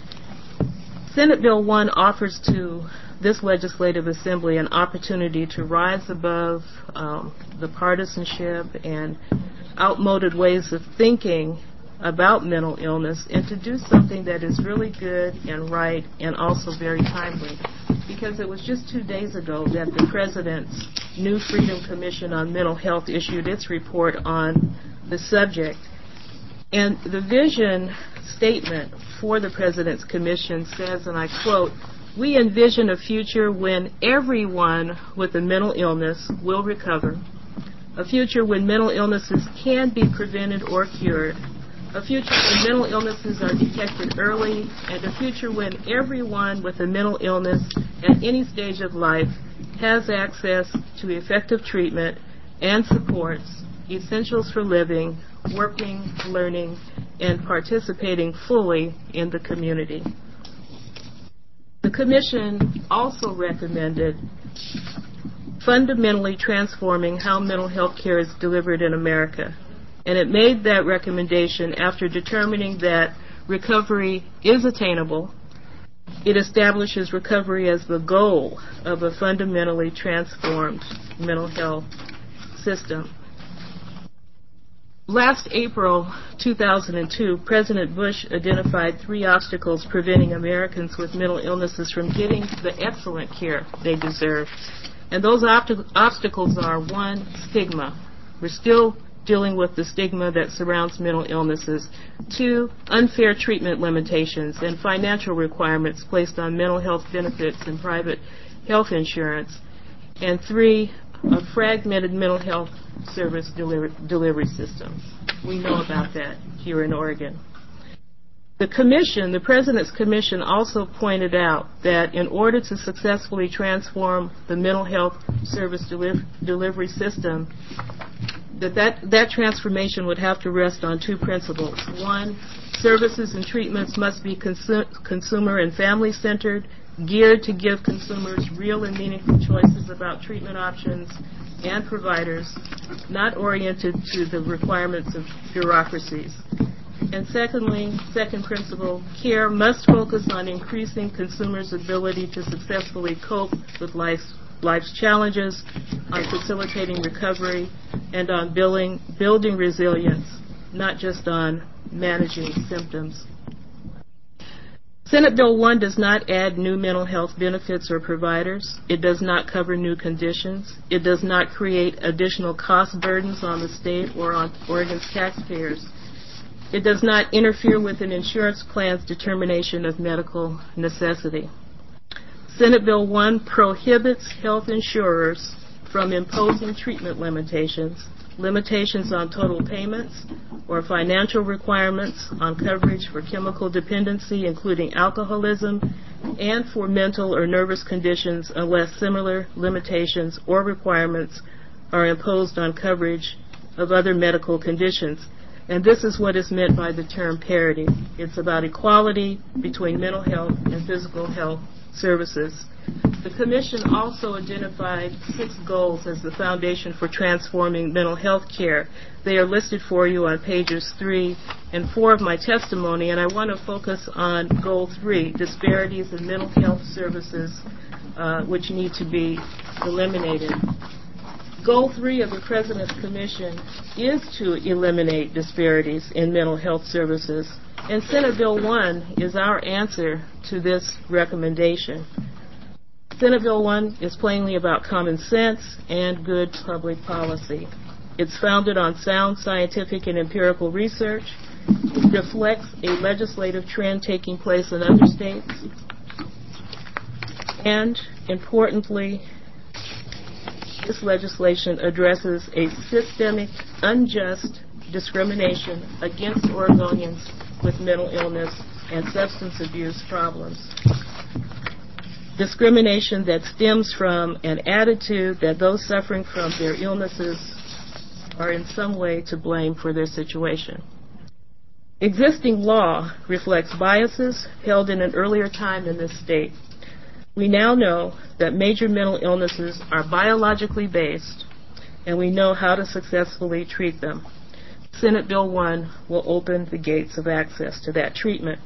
Senate Bill one offers to this legislative assembly an opportunity to rise above um, the partisanship and outmoded ways of thinking about mental illness and to do something that is really good and right and also very timely. Because it was just two days ago that the President's New Freedom Commission on Mental Health issued its report on the subject. And the vision statement for the President's Commission says, and I quote, "We envision a future when everyone with a mental illness will recover, a future when mental illnesses can be prevented or cured, a future when mental illnesses are detected early, and a future when everyone with a mental illness at any stage of life has access to effective treatment and supports, essentials for living, working, learning, and participating fully in the community." The Commission also recommended fundamentally transforming how mental health care is delivered in America. And it made that recommendation after determining that recovery is attainable. It establishes recovery as the goal of a fundamentally transformed mental health system. last April two thousand two, President Bush identified three obstacles preventing Americans with mental illnesses from getting the excellent care they deserve. And those obst- obstacles are, one, stigma. We're still dealing with the stigma that surrounds mental illnesses. Two, unfair treatment limitations and financial requirements placed on mental health benefits and private health insurance. And three, a fragmented mental health service deliver- delivery system. We know about that here in Oregon. The Commission, the President's Commission, also pointed out that in order to successfully transform the mental health service deli- delivery system, that, that that transformation would have to rest on two principles. One, services and treatments must be consu- consumer and family-centered, geared to give consumers real and meaningful choices about treatment options and providers, not oriented to the requirements of bureaucracies. And secondly, second principle, care must focus on increasing consumers' ability to successfully cope with life's, life's challenges, on facilitating recovery, and on building, building resilience, not just on managing symptoms. Senate Bill one does not add new mental health benefits or providers. It does not cover new conditions. It does not create additional cost burdens on the state or on Oregon's taxpayers. It does not interfere with an insurance plan's determination of medical necessity. Senate Bill one prohibits health insurers from imposing treatment limitations, limitations on total payments, or financial requirements on coverage for chemical dependency, including alcoholism, and for mental or nervous conditions unless similar limitations or requirements are imposed on coverage of other medical conditions. And this is what is meant by the term parity. It's about equality between mental health and physical health services. The Commission also identified six goals as the foundation for transforming mental health care. They are listed for you on pages three and four of my testimony, and I want to focus on goal three, disparities in mental health services, uh, which need to be eliminated. Goal three of the President's Commission is to eliminate disparities in mental health services, and Senate Bill one is our answer to this recommendation. Senate Bill one is plainly about common sense and good public policy. It's founded on sound scientific and empirical research. It reflects a legislative trend taking place in other states. And, importantly, this legislation addresses a systemic, unjust discrimination against Oregonians with mental illness and substance abuse problems. Discrimination that stems from an attitude that those suffering from their illnesses are in some way to blame for their situation. Existing law reflects biases held in an earlier time in this state. We now know that major mental illnesses are biologically based, and we know how to successfully treat them. Senate Bill one will open the gates of access to that treatment.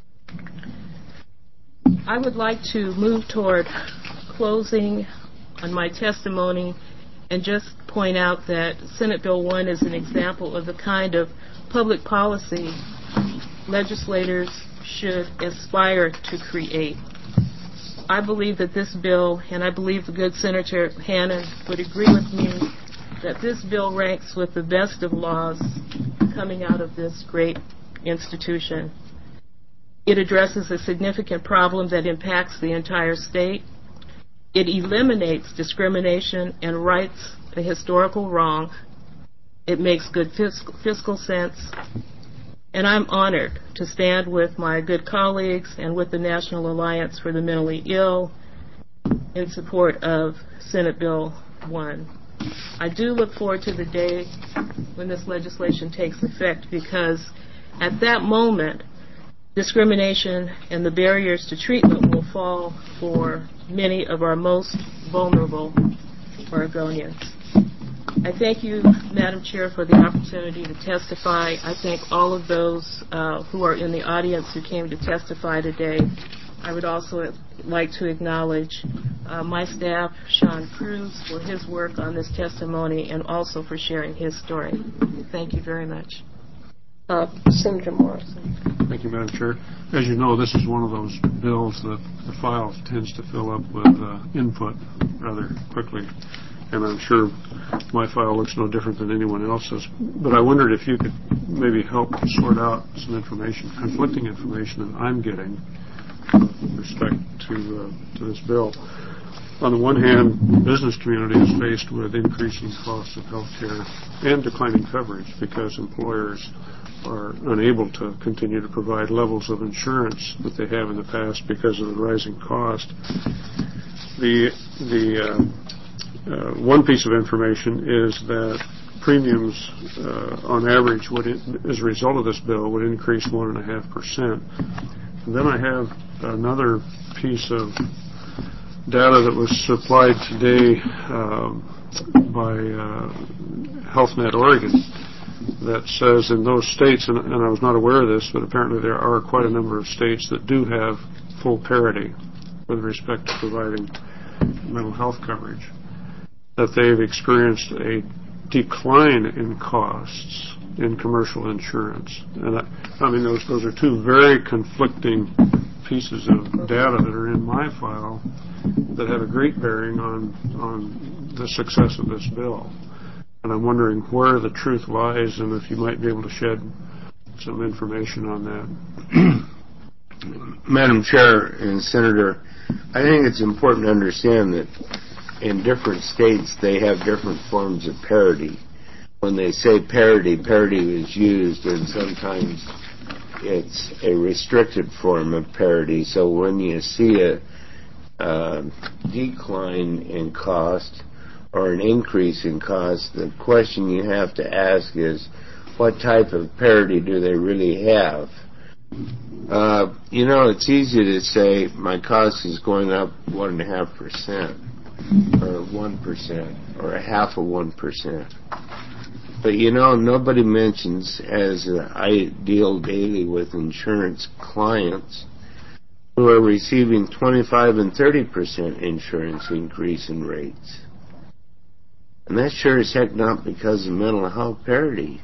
I would like to move toward closing on my testimony and just point out that Senate Bill one is an example of the kind of public policy legislators should aspire to create. I believe that this bill, and I believe the good Senator Hannan would agree with me, that this bill ranks with the best of laws coming out of this great institution. It addresses a significant problem that impacts the entire state. It eliminates discrimination and rights a historical wrong. It makes good fiscal, fiscal sense. And I'm honored to stand with my good colleagues and with the National Alliance for the Mentally Ill in support of Senate Bill one. I do look forward to the day when this legislation takes effect, because at that moment, discrimination and the barriers to treatment will fall for many of our most vulnerable Oregonians. I thank you, Madam Chair, for the opportunity to testify. I thank all of those uh, who are in the audience who came to testify today. I would also like to acknowledge uh, my staff, Sean Cruz, for his work on this testimony and also for sharing his story. Thank you very much. Uh, Senator Morrison. Thank you, Madam Chair. As you know, this is one of those bills that the file tends to fill up with uh, input rather quickly, and I'm sure my file looks no different than anyone else's. But I wondered if you could maybe help sort out some information, conflicting information that I'm getting with respect to uh, to this bill. On the one hand, the business community is faced with increasing costs of health care and declining coverage because employers are unable to continue to provide levels of insurance that they have in the past because of the rising cost. The the uh, uh, one piece of information is that premiums, uh, on average, would, as a result of this bill, would increase one and a half percent. And then I have another piece of data that was supplied today uh, by uh, Health Net Oregon that says in those states, and, and I was not aware of this, but apparently there are quite a number of states that do have full parity with respect to providing mental health coverage, that they've experienced a decline in costs in commercial insurance. And I, I mean, those those are two very conflicting pieces of data that are in my file that have a great bearing on on the success of this bill. And I'm wondering where the truth lies and if you might be able to shed some information on that. Madam Chair and Senator, I think it's important to understand that in different states they have different forms of parity. When they say parity, parity is used, and sometimes it's a restricted form of parity. So when you see a uh, decline in cost or an increase in cost, the question you have to ask is, what type of parity do they really have? Uh, you know, it's easy to say my cost is going up one and a half percent, or one percent, or a half of one percent. But you know, nobody mentions, as I deal daily with insurance clients who are receiving twenty-five and thirty percent insurance increase in rates. And that's sure as heck not because of mental health parity.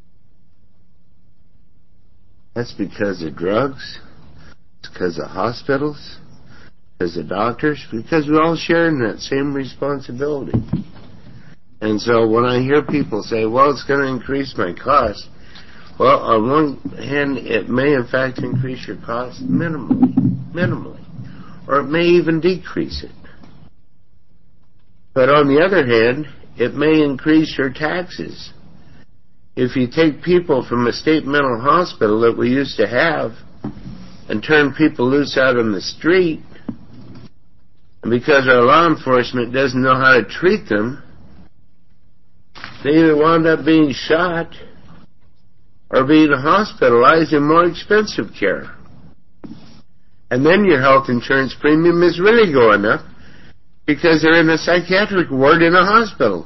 That's because of drugs, it's because of hospitals, because of doctors, because we all share in that same responsibility. And so when I hear people say, well, it's going to increase my cost, well, on one hand, it may in fact increase your cost minimally, minimally, or it may even decrease it. But on the other hand, it may increase your taxes. If you take people from a state mental hospital that we used to have and turn people loose out on the street, and because our law enforcement doesn't know how to treat them, they either wound up being shot or being hospitalized in more expensive care. And then your health insurance premium is really going up because they're in a psychiatric ward in a hospital.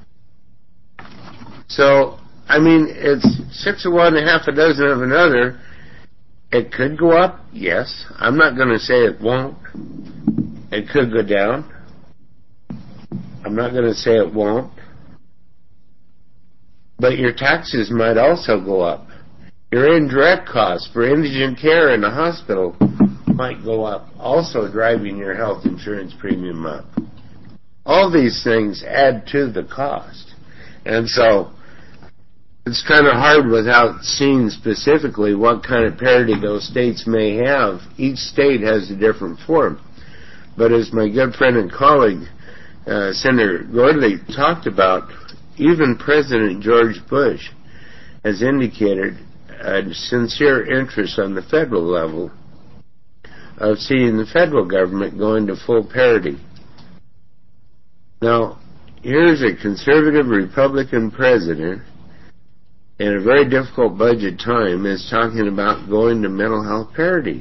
So, I mean, it's six of one and half a dozen of another. It could go up, yes. I'm not going to say it won't. It could go down. I'm not going to say it won't. But your taxes might also go up. Your indirect costs for indigent care in the hospital might go up, also driving your health insurance premium up. All these things add to the cost. And so it's kind of hard without seeing specifically what kind of parity those states may have. Each state has a different form. But as my good friend and colleague, uh, Senator Gordley, talked about, even President George Bush has indicated a sincere interest on the federal level of seeing the federal government going to full parity. Now, here's a conservative Republican president in a very difficult budget time is talking about going to mental health parity.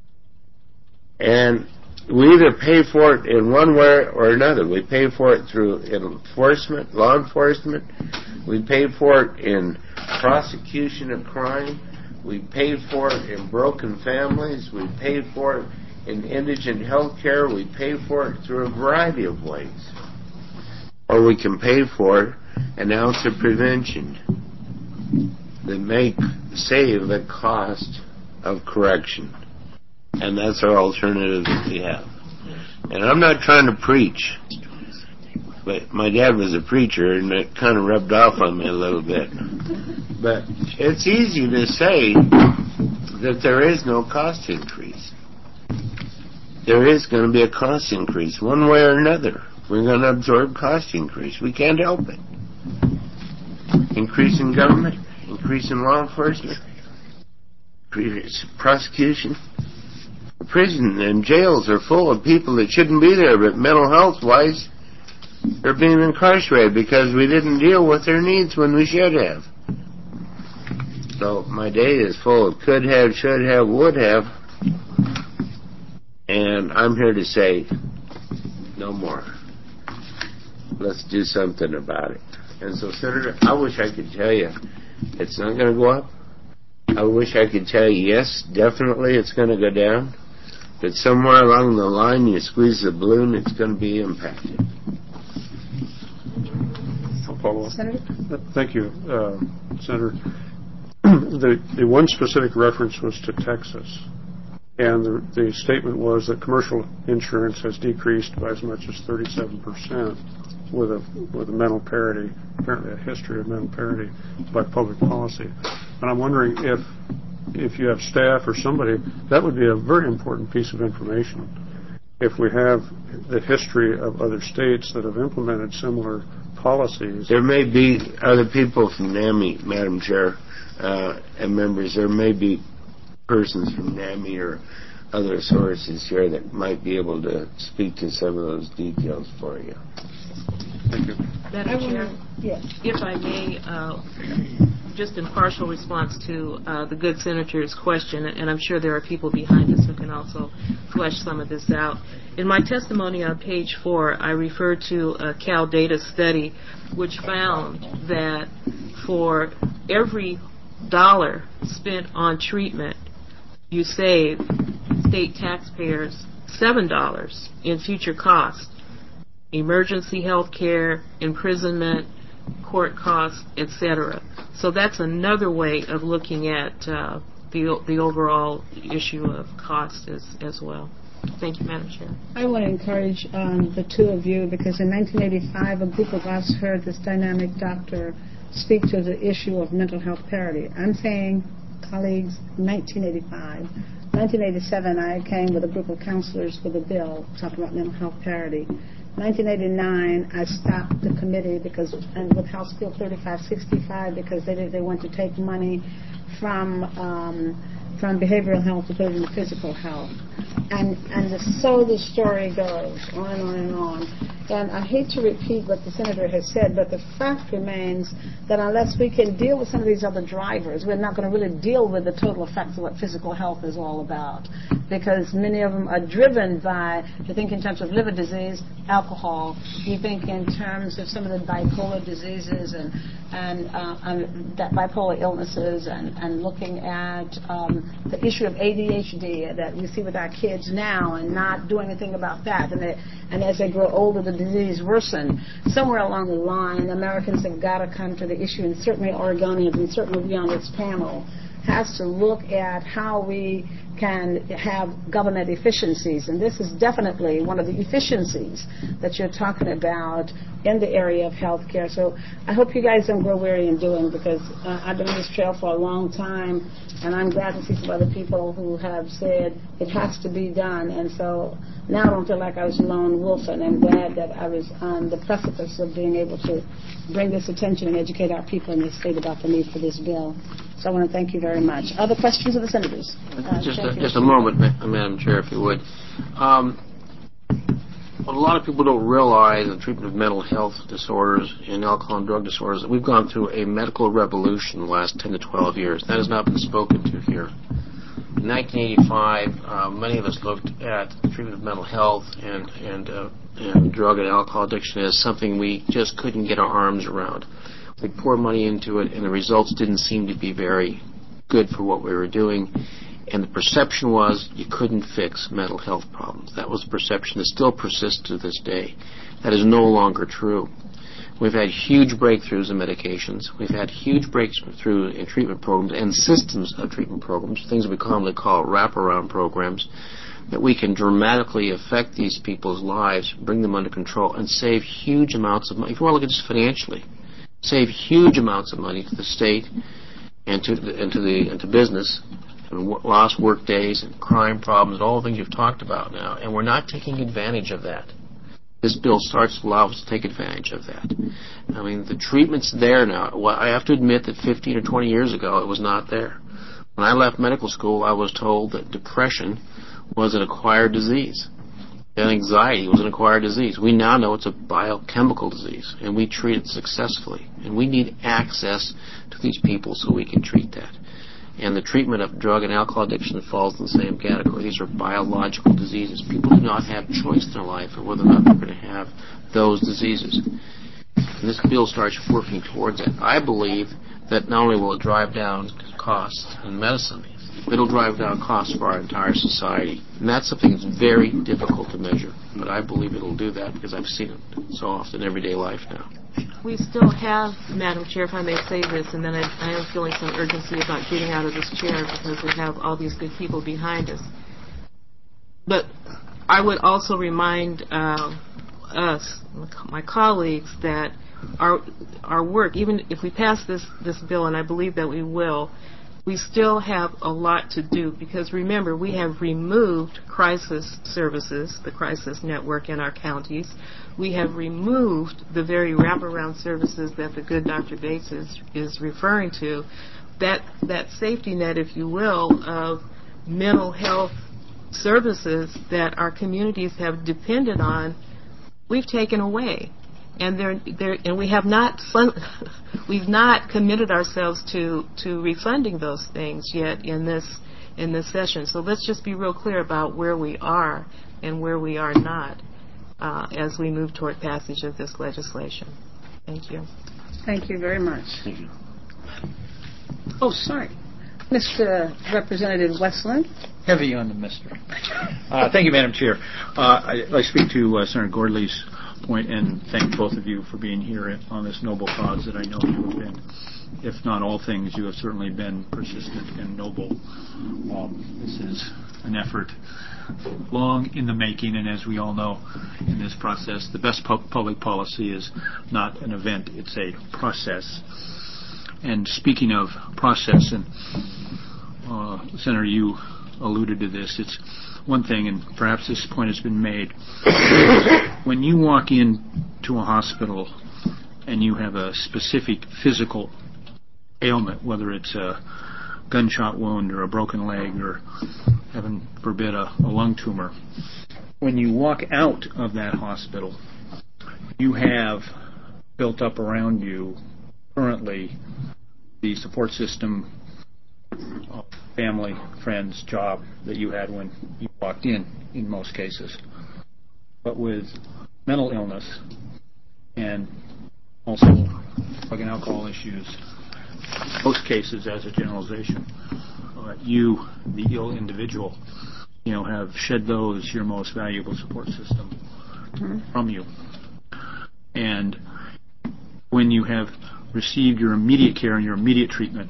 And we either pay for it in one way or another. We pay for it through enforcement, law enforcement. We pay for it in prosecution of crime. We pay for it in broken families. We pay for it in indigent health care, we pay for it through a variety of ways. Or we can pay for an ounce of prevention that may save the cost of correction. And that's our alternative that we have. And I'm not trying to preach, but my dad was a preacher, and it kind of rubbed off on me a little bit. But it's easy to say that there is no cost increase. There is going to be a cost increase, one way or another. We're going to absorb cost increase. We can't help it. Increase in government, increase in law enforcement, increase in prosecution. Prison and jails are full of people that shouldn't be there, but mental health-wise, they're being incarcerated because we didn't deal with their needs when we should have. So my day is full of could have, should have, would have, and I'm here to say no more. Let's do something about it. And so, Senator, I wish I could tell you it's not going to go up. I wish I could tell you, yes, definitely it's going to go down. But somewhere along the line, you squeeze the balloon, it's going to be impacted. I'll follow up. Senator? Thank you, uh, Senator. the, the one specific reference was to Texas. And the, the statement was that commercial insurance has decreased by as much as thirty-seven percent with a with a mental parity, apparently a history of mental parity by public policy. And I'm wondering if if you have staff or somebody, that would be a very important piece of information. If we have the history of other states that have implemented similar policies. There may be other people from NAMI, Madam Chair, uh, and members. There may be persons from NAMI or other sources here that might be able to speak to some of those details for you. Thank you. Madam Chair, yes. If I may, uh, just in partial response to uh, the good senator's question, and I'm sure there are people behind us who can also flesh some of this out. In my testimony on page four, I referred to a Cal Data study which found that for every dollar spent on treatment, you save state taxpayers seven dollars in future costs. Emergency health care, imprisonment, court costs, et cetera. So that's another way of looking at uh, the the overall issue of cost as, as well. Thank you, Madam Chair. I want to encourage um, the two of you, because in nineteen eighty-five, a group of us heard this dynamic doctor speak to the issue of mental health parity. I'm saying, colleagues, nineteen eighty-five. nineteen eighty-seven, I came with a group of counselors with a bill talking about mental health parity. nineteen eighty-nine, I stopped the committee because, and with House Bill thirty-five sixty-five, because they did, they want to take money from um, from behavioral health to put it into physical health, and and the, so the story goes on and on and on. And I hate to repeat what the senator has said, but the fact remains that unless we can deal with some of these other drivers, we're not going to really deal with the total effects of what physical health is all about, because many of them are driven by, you think in terms of liver disease, alcohol, you think in terms of some of the bipolar diseases and and, uh, and that bipolar illnesses, and, and looking at um, the issue of A D H D that we see with our kids now and not doing anything about that, and, they, and as they grow older, the disease worsen. Somewhere along the line, Americans have got to come to the issue, and certainly Oregonians, and certainly we on this panel, has to look at how we can have government efficiencies. And this is definitely one of the efficiencies that you're talking about in the area of health care. So I hope you guys don't grow weary in doing, because uh, I've been on this trail for a long time, and I'm glad to see some other people who have said it has to be done. And so now I don't feel like I was a lone wolf, and I'm glad that I was on the precipice of being able to bring this attention and educate our people in this state about the need for this bill. So I want to thank you very much. Other questions of the senators? Uh, just a, just a moment, Madam Chair, if you would. Um, what a lot of people don't realize in the treatment of mental health disorders and alcohol and drug disorders, that we've gone through a medical revolution in the last ten to twelve years. That has not been spoken to here. In nineteen eighty-five, uh, many of us looked at the treatment of mental health and, and, uh, and drug and alcohol addiction as something we just couldn't get our arms around. We poured money into it, and the results didn't seem to be very good for what we were doing. And the perception was you couldn't fix mental health problems. That was the perception that still persists to this day. That is no longer true. We've had huge breakthroughs in medications. We've had huge breakthroughs in treatment programs and systems of treatment programs, things we commonly call wraparound programs, that we can dramatically affect these people's lives, bring them under control, and save huge amounts of money. If you want to look at this financially, save huge amounts of money to the state and to the, and to the and to business, and lost work days and crime problems, and all the things you've talked about now, and we're not taking advantage of that. This bill starts to allow us to take advantage of that. I mean, the treatment's there now. Well, I have to admit that fifteen or twenty years ago, it was not there. When I left medical school, I was told that depression was an acquired disease, and anxiety was an acquired disease. We now know it's a biochemical disease, and we treat it successfully. And we need access to these people so we can treat that. And the treatment of drug and alcohol addiction falls in the same category. These are biological diseases. People do not have choice in their life of whether or not they're going to have those diseases. And this bill starts working towards it. I believe that not only will it drive down costs in medicine, but it'll drive down costs for our entire society. And that's something that's very difficult to measure. But I believe it'll do that because I've seen it so often in everyday life now. We still have, Madam Chair, if I may say this, and then I, I am feeling some urgency about getting out of this chair because we have all these good people behind us. But I would also remind uh, us, my colleagues, that our our work, even if we pass this, this bill, and I believe that we will, we still have a lot to do because, remember, we have removed crisis services, the crisis network in our counties. We have removed the very wraparound services that the good Doctor Bates is, is referring to. That, that safety net, if you will, of mental health services that our communities have depended on, we've taken away. And they're, they're, and we have not fun, we've not committed ourselves to, to refunding those things yet in this in this session. So let's just be real clear about where we are and where we are not uh, as we move toward passage of this legislation. Thank you. Thank you very much. Thank you. Oh, sorry, Mister Representative Westland. Heavy on the Mister Uh, thank you, Madam Chair. Uh, I, I speak to uh, Senator Gordley's point and thank both of you for being here on this noble cause that I know you have been. If not all things, you have certainly been persistent and noble. Um, this is an effort long in the making, and as we all know in this process, the best pu- public policy is not an event, it's a process. And speaking of process, and uh, Senator, you alluded to this, it's one thing, and perhaps this point has been made. When you walk into a hospital and you have a specific physical ailment, whether it's a gunshot wound or a broken leg or, heaven forbid, a, a lung tumor, when you walk out of that hospital, you have built up around you currently the support system, uh, family, friends, job that you had when you walked in, in most cases. But with mental illness and also drug and alcohol issues, most cases as a generalization, uh, you, the ill individual, you know, have shed those, your most valuable support system, mm-hmm. from you. And when you have received your immediate care and your immediate treatment,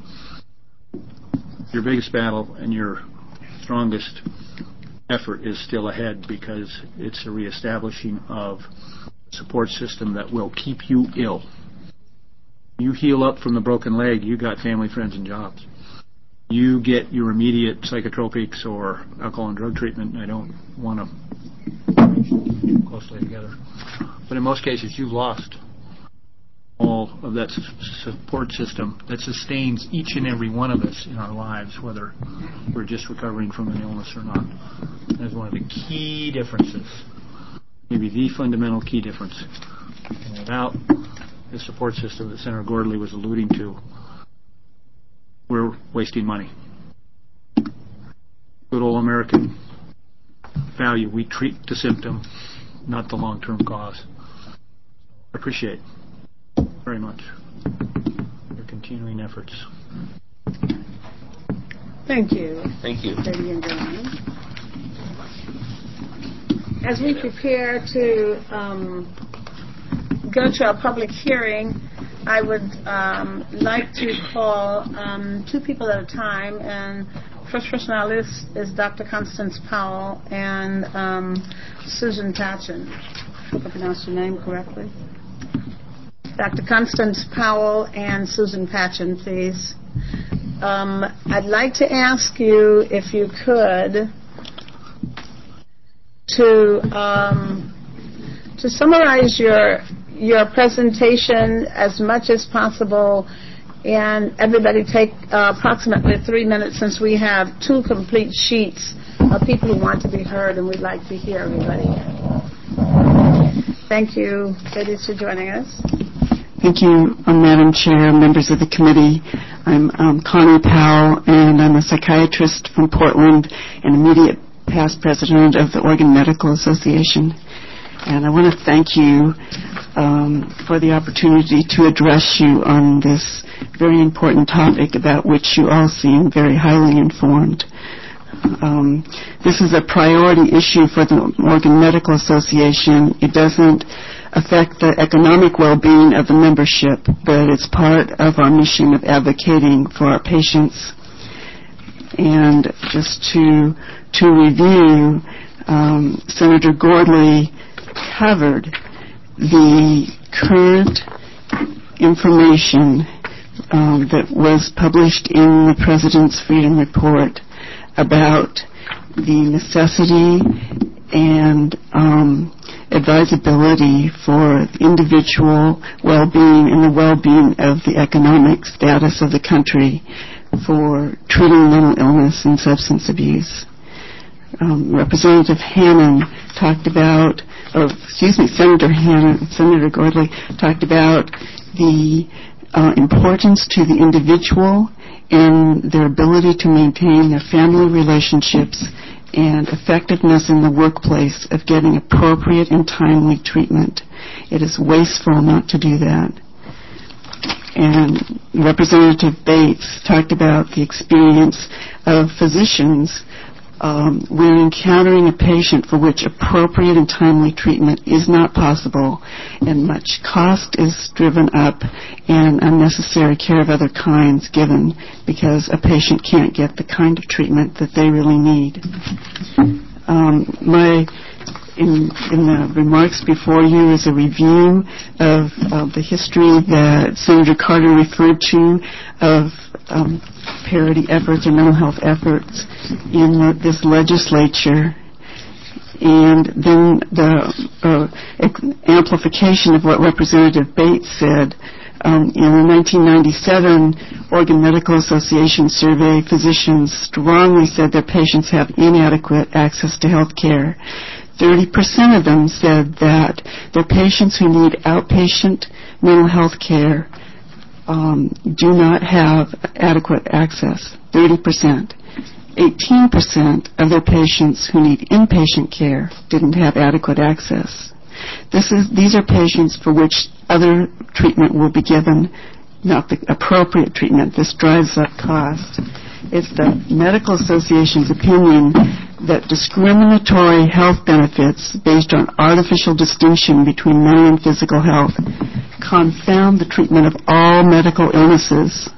your biggest battle and your strongest effort is still ahead because it's a reestablishing of a support system that will keep you ill. You heal up from the broken leg, you got family, friends, and jobs. You get your immediate psychotropics or alcohol and drug treatment, and I don't want to closely together. But in most cases, you've lost all of that support system that sustains each and every one of us in our lives, whether we're just recovering from an illness or not. That's one of the key differences, maybe the fundamental key difference. And without the support system that Senator Gordley was alluding to, we're wasting money. Good old American value, we treat the symptom, not the long-term cause. I appreciate very much your continuing efforts. Thank you. Thank you. Ladies and gentlemen. As we prepare to um, go to our public hearing, I would um, like to call um, two people at a time, and first person on our list is Doctor Constance Powell and um, Susan Patchen. I hope I pronounced your name correctly. Doctor Constance Powell and Susan Patchen, please. Um, I'd like to ask you, if you could, to um, to summarize your your presentation as much as possible, and everybody take uh, approximately three minutes, since we have two complete sheets of people who want to be heard, and we'd like to hear everybody. Thank you, ladies, for joining us. Thank you, uh, Madam Chair, members of the committee. I'm um, Connie Powell, and I'm a psychiatrist from Portland and immediate past president of the Oregon Medical Association. And I want to thank you um, for the opportunity to address you on this very important topic about which you all seem very highly informed. Um, this is a priority issue for the Oregon Medical Association. It doesn't affect the economic well-being of the membership, but it's part of our mission of advocating for our patients. And just to to review, um, Senator Gordley covered the current information um, that was published in the President's Freedom Report about the necessity and um, advisability for individual well-being and the well-being of the economic status of the country for treating mental illness and substance abuse. Um, Representative Hannon talked about, or excuse me, Senator Hannon, Senator Gordley talked about the uh, importance to the individual and their ability to maintain their family relationships and effectiveness in the workplace of getting appropriate and timely treatment. It is wasteful not to do that. And Representative Bates talked about the experience of physicians um, when encountering a patient for which appropriate and timely treatment is not possible, and much cost is driven up and unnecessary care of other kinds given because a patient can't get the kind of treatment that they really need. Um, my In, in the remarks before you is a review of, of the history that Senator Carter referred to of um, parity efforts or mental health efforts in the, this legislature, and then the uh, amplification of what Representative Bates said. Um, in the nineteen ninety-seven Oregon Medical Association survey, physicians strongly said their patients have inadequate access to health care. thirty percent of them said that their patients who need outpatient mental health care um, do not have adequate access. thirty percent. eighteen percent of their patients who need inpatient care didn't have adequate access. This is, these are patients for which other treatment will be given, not the appropriate treatment. This drives up cost. It's the Medical Association's opinion that discriminatory health benefits based on artificial distinction between mental and physical health confound the treatment of all medical illnesses.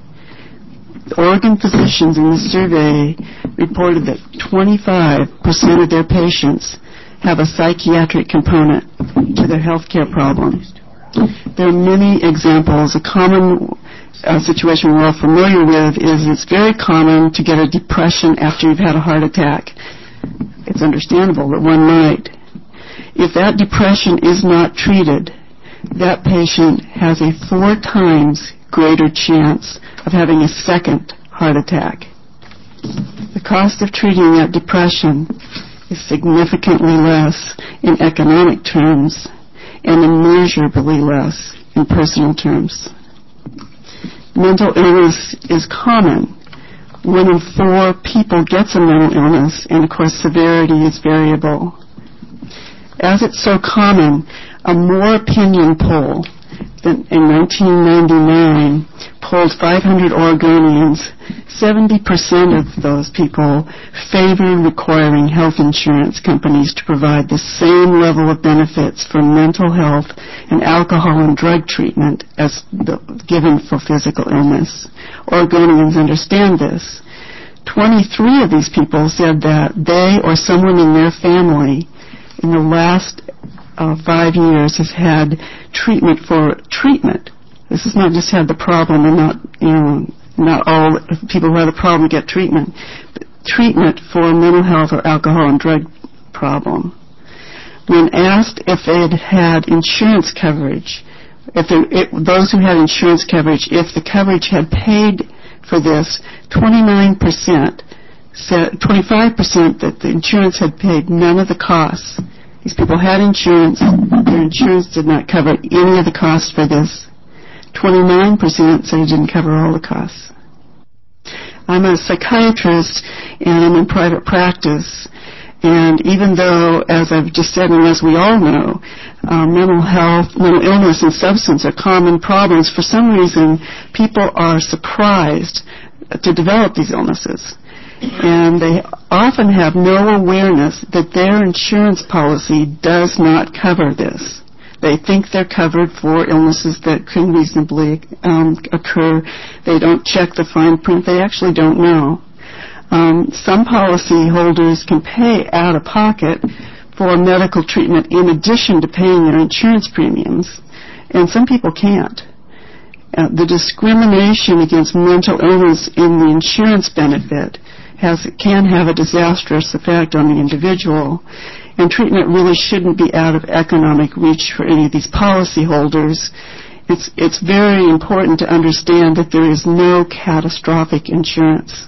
The Oregon physicians in the survey reported that twenty-five percent of their patients have a psychiatric component to their health care problems. There are many examples. A common uh, situation we're all familiar with is it's very common to get a depression after you've had a heart attack. It's understandable that one might. If that depression is not treated, that patient has a four times greater chance of having a second heart attack. The cost of treating that depression is significantly less in economic terms and immeasurably less in personal terms. Mental illness is common. One in four people gets a mental illness, and of course severity is variable. As it's so common, a More Opinion poll that in nineteen ninety-nine polled five hundred Oregonians. seventy percent of those people favored requiring health insurance companies to provide the same level of benefits for mental health and alcohol and drug treatment as the, given for physical illness. Oregonians understand this. twenty-three of these people said that they or someone in their family in the last uh, five years has had treatment for treatment. This is not just had the problem and not, you know, not all people who have the problem get treatment, but treatment for mental health or alcohol and drug problem. When asked if they had had insurance coverage, if it, those who had insurance coverage, if the coverage had paid for this, twenty-nine percent said, twenty-five percent that the insurance had paid none of the costs. These people had insurance. Their insurance did not cover any of the costs for this. twenty-nine percent said it didn't cover all the costs. I'm a psychiatrist and I'm in private practice. And even though, as I've just said, and as we all know, uh, mental health, mental illness and substance are common problems, for some reason people are surprised to develop these illnesses. And they often have no awareness that their insurance policy does not cover this. They think they're covered for illnesses that can reasonably um, occur. They don't check the fine print. They actually don't know. Um, some policy holders can pay out of pocket for medical treatment in addition to paying their insurance premiums, and some people can't. Uh, the discrimination against mental illness in the insurance benefit has can have a disastrous effect on the individual, and treatment really shouldn't be out of economic reach for any of these policy holders. It's, it's very important to understand that there is no catastrophic insurance.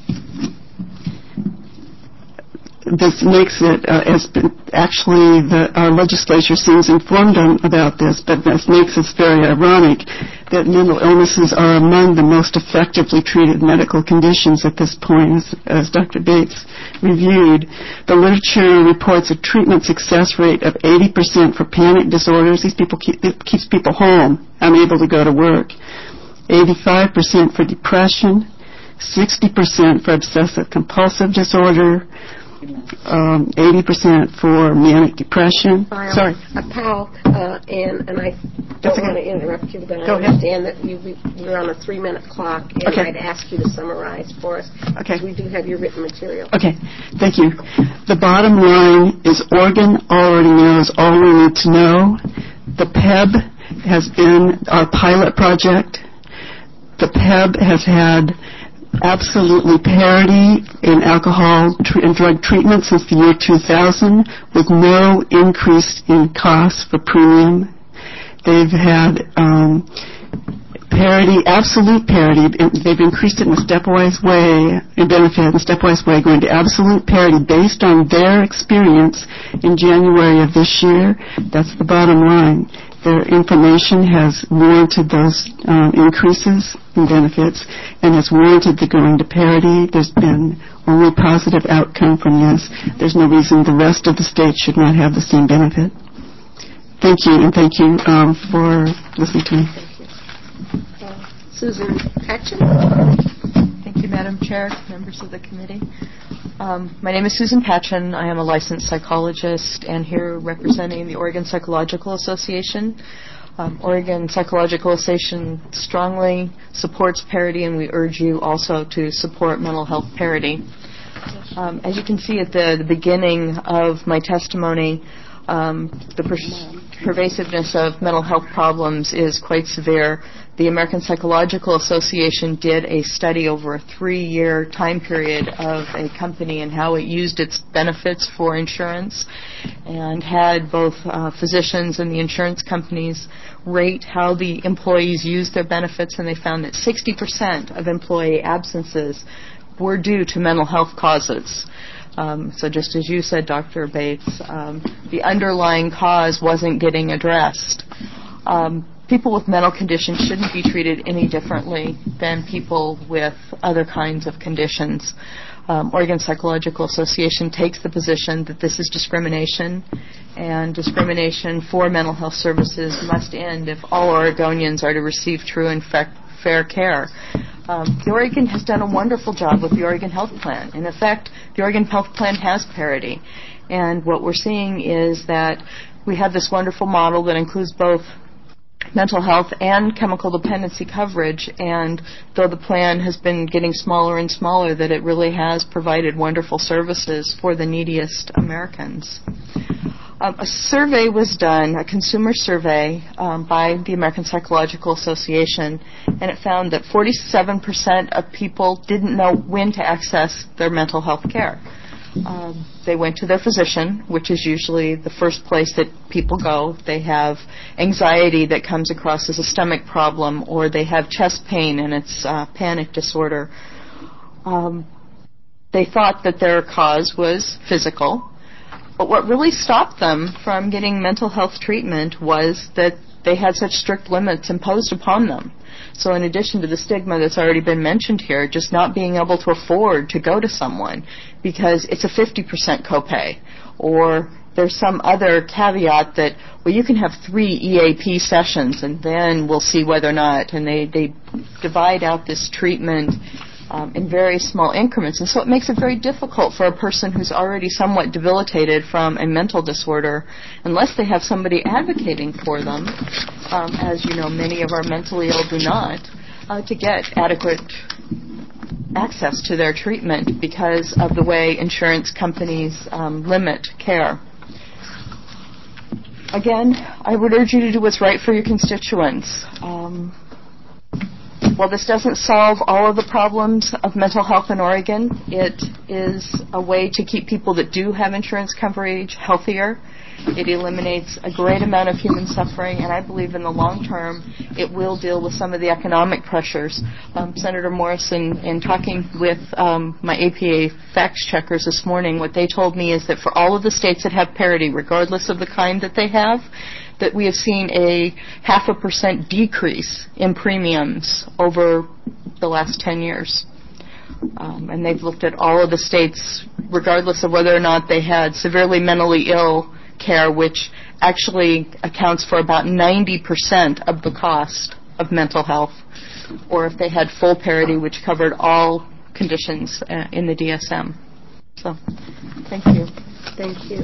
This makes it, uh, as actually the, our legislature seems informed on, about this, but this makes it very ironic that mental illnesses are among the most effectively treated medical conditions at this point, as, as Doctor Bates reviewed. The literature reports a treatment success rate of eighty percent for panic disorders. These people keep, it keeps people home, unable to go to work. eighty-five percent for depression, sixty percent for obsessive compulsive disorder, Um, eighty percent for manic depression. File, Sorry. Uh, Powell, uh, and, and I don't okay. want to interrupt you, but Go I ahead. understand that you, you're on a three-minute clock, and Okay. I'd ask you to summarize for us. Okay. We do have your written material. Okay, thank you. The bottom line is Oregon already knows all we need to know. The P E B has been our pilot project. The P E B has had absolutely parity in alcohol tr- and drug treatment since the year two thousand, with no increase in costs for premium. They've had um, parity, absolute parity. They've increased it in a stepwise way, in benefit in a stepwise way, going to absolute parity based on their experience in January of this year. That's the bottom line. Their information has warranted those um, increases in benefits and has warranted the going to parity. There's been only positive outcome from this. There's no reason the rest of the states should not have the same benefit. Thank you, and thank you um, for listening to me. Uh, Susan Patchen. Thank you, Madam Chair, members of the committee. Um, my name is Susan Patchen. I am a licensed psychologist and here representing the Oregon Psychological Association. Um, Oregon Psychological Association strongly supports parity, and we urge you also to support mental health parity. Um, as you can see at the, the beginning of my testimony, um, the per- pervasiveness of mental health problems is quite severe. The American Psychological Association did a study over a three-year time period of a company and how it used its benefits for insurance, and had both uh, physicians and the insurance companies rate how the employees used their benefits, and they found that sixty percent of employee absences were due to mental health causes. Um, so just as you said, Doctor Bates, um, the underlying cause wasn't getting addressed. Um, people with mental conditions shouldn't be treated any differently than people with other kinds of conditions. Um, Oregon Psychological Association takes the position that this is discrimination, and discrimination for mental health services must end if all Oregonians are to receive true and fa- fair care. Um, the Oregon has done a wonderful job with the Oregon Health Plan. In effect, the Oregon Health Plan has parity. And what we're seeing is that we have this wonderful model that includes both mental health and chemical dependency coverage, and though the plan has been getting smaller and smaller, that it really has provided wonderful services for the neediest Americans. Um, a survey was done, a consumer survey um, by the American Psychological Association, and it found that forty-seven percent of people didn't know when to access their mental health care. Um, they went to their physician, which is usually the first place that people go. They have anxiety that comes across as a stomach problem, or they have chest pain and it's uh, panic disorder. Um, they thought that their cause was physical, but what really stopped them from getting mental health treatment was that they had such strict limits imposed upon them. So in addition to the stigma that's already been mentioned here, just not being able to afford to go to someone because it's a fifty percent copay, or there's some other caveat that, well, you can have three E A P sessions and then we'll see whether or not, and they, they divide out this treatment um, in very small increments. And so it makes it very difficult for a person who's already somewhat debilitated from a mental disorder, unless they have somebody advocating for them, um, as you know, many of our mentally ill do not, uh, to get adequate access to their treatment because of the way insurance companies um, limit care. Again, I would urge you to do what's right for your constituents. Um, while this doesn't solve all of the problems of mental health in Oregon, it is a way to keep people that do have insurance coverage healthier. It eliminates a great amount of human suffering, and I believe in the long term it will deal with some of the economic pressures. Um, Senator Morrison, in talking with um, my A P A facts checkers this morning, what they told me is that for all of the states that have parity, regardless of the kind that they have, that we have seen a half a percent decrease in premiums over the last ten years. Um, and they've looked at all of the states, regardless of whether or not they had severely mentally ill care, which actually accounts for about ninety percent of the cost of mental health, or if they had full parity, which covered all conditions uh, in the D S M. So, thank you. Thank you.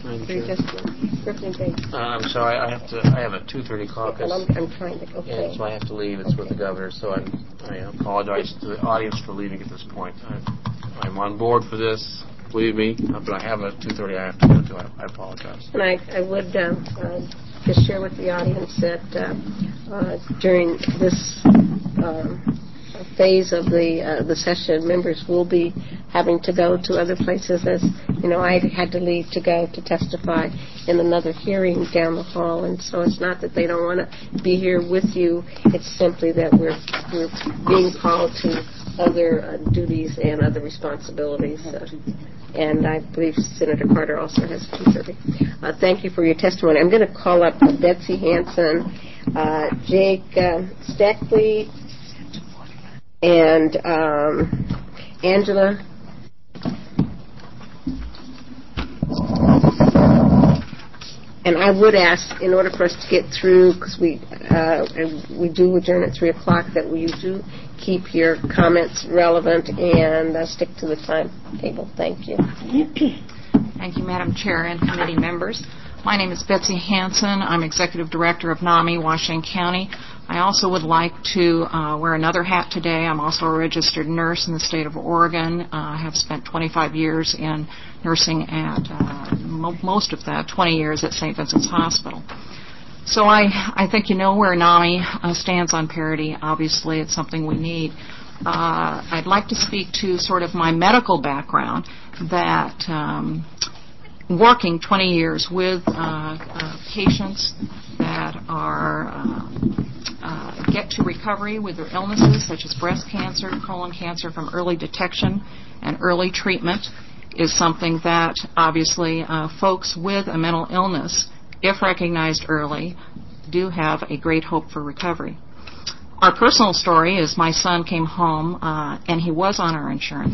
Uh, I'm sorry, I have to. I have a two thirty caucus. I'm, I'm trying to. Okay. And so I have to leave. It's okay. With the governor, so I, I apologize to the audience for leaving at this point. I'm, I'm on board for this. Believe me, but I have a two thirty I have to go to. I, I apologize. And I, I would uh, uh, just share with the audience that uh, uh, during this uh, phase of the uh, the session, members will be having to go to other places. As you know, I had to leave to go to testify in another hearing down the hall, and so it's not that they don't want to be here with you. It's simply that we're we're being called to other uh, duties and other responsibilities. Uh, and I believe Senator Carter also has two thirty. Uh, thank you for your testimony. I'm going to call up uh, Betsy Hanson, uh, Jake uh, Stackley, and um, Angela. And I would ask, in order for us to get through, because we uh, we do adjourn at three o'clock, that you do keep your comments relevant and uh, stick to the timetable. Thank you. Thank you, Madam Chair and committee members. My name is Betsy Hanson. I'm Executive Director of NAMI, Washington County. I also would like to uh, wear another hat today. I'm also a registered nurse in the state of Oregon. Uh, I have spent twenty-five years in nursing at, uh, mo- most of that, twenty years at Saint Vincent's Hospital. So I, I think you know where NAMI uh, stands on parity. Obviously, it's something we need. Uh, I'd like to speak to sort of my medical background, that um, working twenty years with uh, uh, patients that are uh, uh, get to recovery with their illnesses, such as breast cancer, colon cancer, from early detection and early treatment, is something that obviously uh, folks with a mental illness, if recognized early, do have a great hope for recovery. Our personal story is my son came home uh, and he was on our insurance.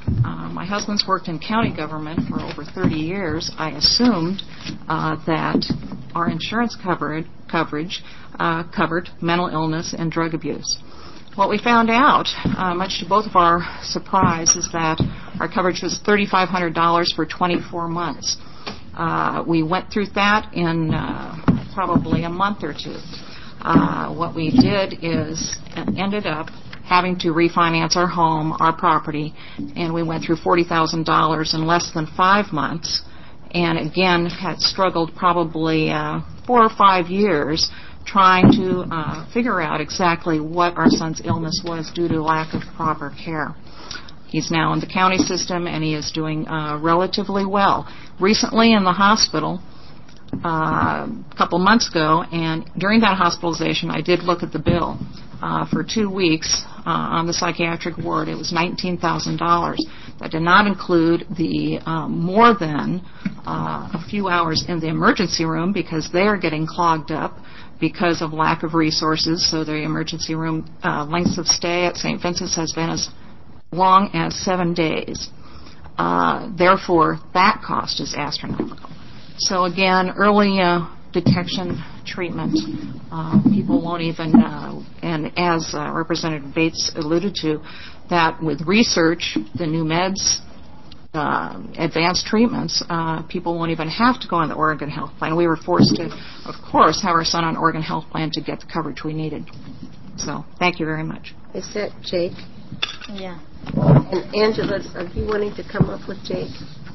uh, my husband's worked in county government for over thirty years. I assumed uh, that our insurance covered, coverage uh, covered mental illness and drug abuse. What we found out, uh, much to both of our surprise, is that our coverage was three thousand five hundred dollars for twenty-four months. Uh, we went through that in uh, probably a month or two. Uh, what we did is ended up having to refinance our home, our property, and we went through forty thousand dollars in less than five months, and again had struggled probably uh, four or five years trying to uh, figure out exactly what our son's illness was due to lack of proper care. He's now in the county system, and he is doing uh, relatively well. Recently in the hospital, uh, a couple months ago, and during that hospitalization, I did look at the bill. Uh, for two weeks uh, on the psychiatric ward, it was nineteen thousand dollars. That did not include the uh, more than uh, a few hours in the emergency room because they are getting clogged up because of lack of resources. So the emergency room uh, lengths of stay at Saint Vincent's has been as long as seven days. Uh, therefore, that cost is astronomical. So again, early uh, detection treatment, uh, people won't even, uh, and as uh, Representative Bates alluded to, that with research, the new meds, uh, advanced treatments, uh, people won't even have to go on the Oregon Health Plan. We were forced to, of course, have our son on Oregon Health Plan to get the coverage we needed. So, thank you very much. Is that Jake? Yeah. And Angela, are you wanting to come up with Jake?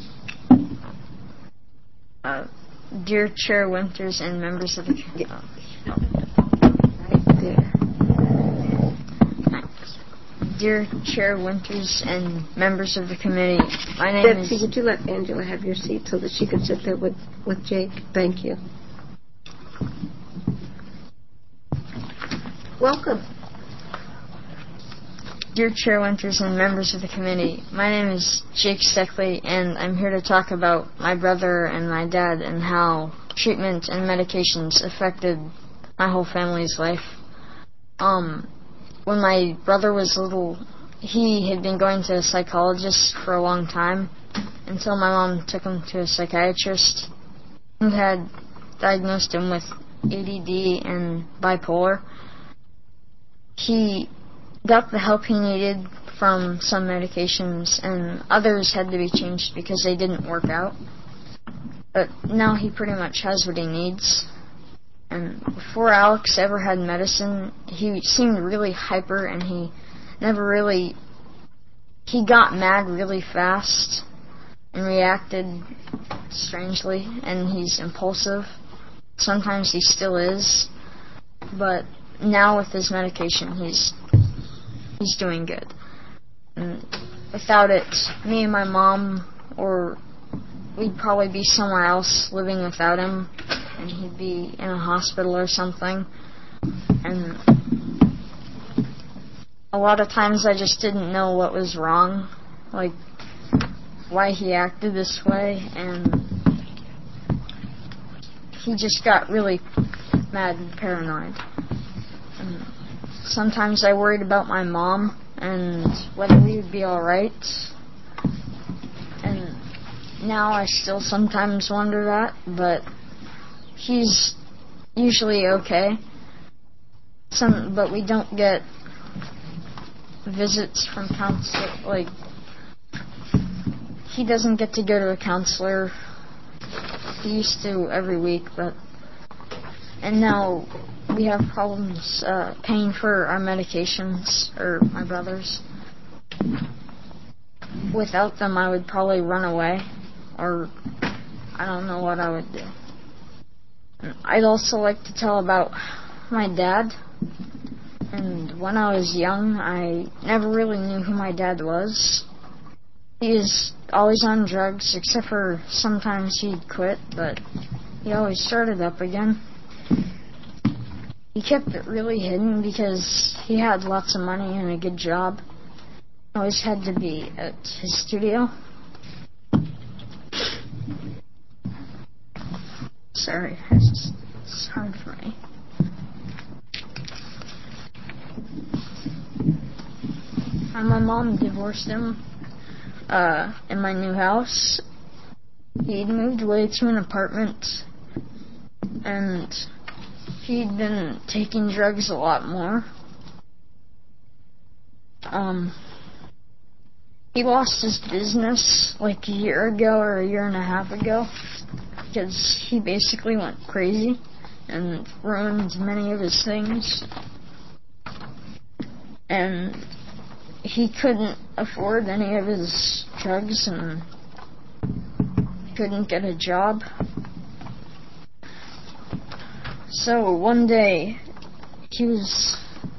Uh, dear Chair Winters and members of the committee. Right there. Dear Chair Winters and members of the committee, my name Betsy, is... would you let Angela have your seat so that she can sit there with, with Jake? Thank you. Welcome. Dear Chair Winters and members of the committee, my name is Jake Steckley, and I'm here to talk about my brother and my dad and how treatment and medications affected my whole family's life. Um, when my brother was little, he had been going to a psychologist for a long time until my mom took him to a psychiatrist who had diagnosed him with A D D and bipolar. He got the help he needed from some medications, and others had to be changed because they didn't work out. But now he pretty much has what he needs. And before Alex ever had medicine, he seemed really hyper, and he never really... He got mad really fast and reacted strangely, and he's impulsive. Sometimes he still is. But now with his medication, he's... He's doing good. And without it, me and my mom, or we'd probably be somewhere else living without him, and he'd be in a hospital or something. And a lot of times I just didn't know what was wrong, like why he acted this way, and he just got really mad and paranoid. And sometimes I worried about my mom and whether we would be alright. And now I still sometimes wonder that, but he's usually okay. Some, but we don't get visits from counselor. Like, he doesn't get to go to a counselor. He used to every week, but and now we have problems uh, paying for our medications, or my brother's. Without them, I would probably run away, or I don't know what I would do. I'd also like to tell about my dad. And when I was young, I never really knew who my dad was. He was always on drugs, except for sometimes he'd quit, but he always started up again. He kept it really hidden because he had lots of money and a good job. He always had to be at his studio. Sorry, it's it's hard for me. And my mom divorced him uh, in my new house. He'd moved away to an apartment, and he'd been taking drugs a lot more. Um, he lost his business like a year ago or a year and a half ago because he basically went crazy and ruined many of his things. And he couldn't afford any of his drugs and couldn't get a job. So one day he was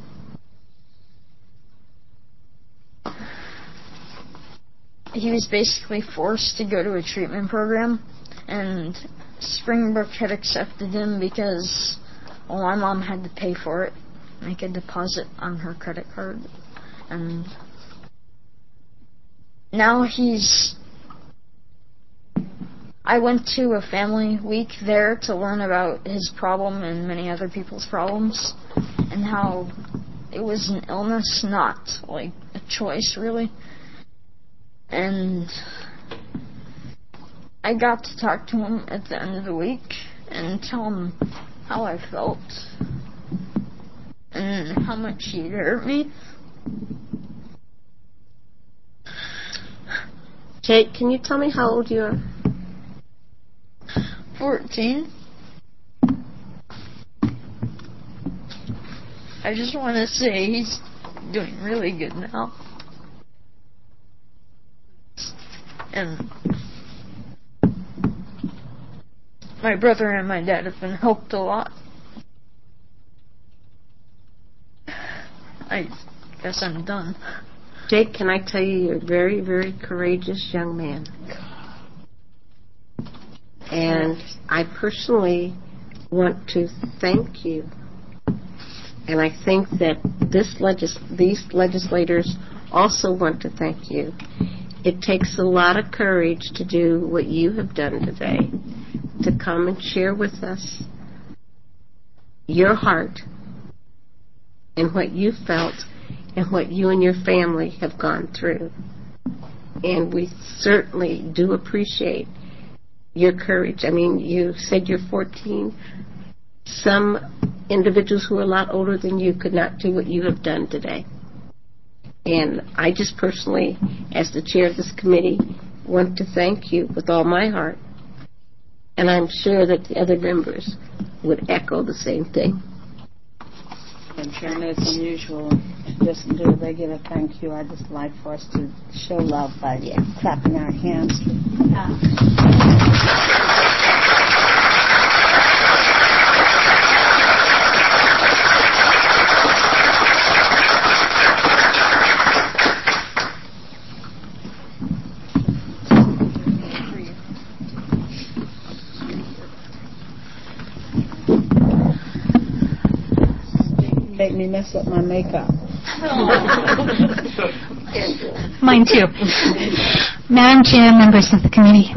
he was basically forced to go to a treatment program, and Springbrook had accepted him because, well, my mom had to pay for it, make a deposit on her credit card, and now he's I went to a family week there to learn about his problem and many other people's problems, and how it was an illness, not like a choice, really. And I got to talk to him at the end of the week and tell him how I felt and how much he'd hurt me. Jake, can you tell me how old you are? fourteen. I just want to say he's doing really good now. And my brother and my dad have been helped a lot. I guess I'm done. Jake, can I tell you, you're a very, very courageous young man. And I personally want to thank you. And I think that this legis- these legislators also want to thank you. It takes a lot of courage to do what you have done today, to come and share with us your heart and what you felt and what you and your family have gone through. And we certainly do appreciate your courage. I mean, you said you're fourteen. Some individuals who are a lot older than you could not do what you have done today. And I just personally, as the chair of this committee, want to thank you with all my heart. And I'm sure that the other members would echo the same thing. And Chairman, as usual, just do a regular thank you. I'd just like for us to show love by yeah. clapping our hands. Yeah. Make me mess up my makeup. Mine too. Madam Chair, members of the committee,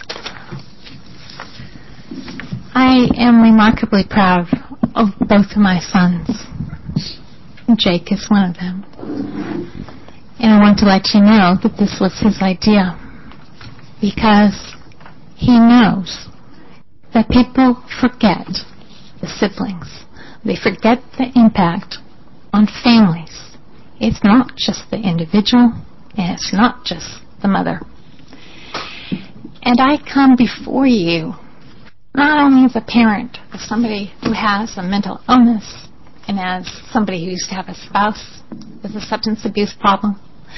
I am remarkably proud of both of my sons. Jake is one of them. And I want to let you know that this was his idea, because he knows that people forget the siblings. They forget the impact on families. It's not just the individual, and it's not just the mother. And I come before you not only as a parent, as somebody who has a mental illness, and as somebody who used to have a spouse with a substance abuse problem.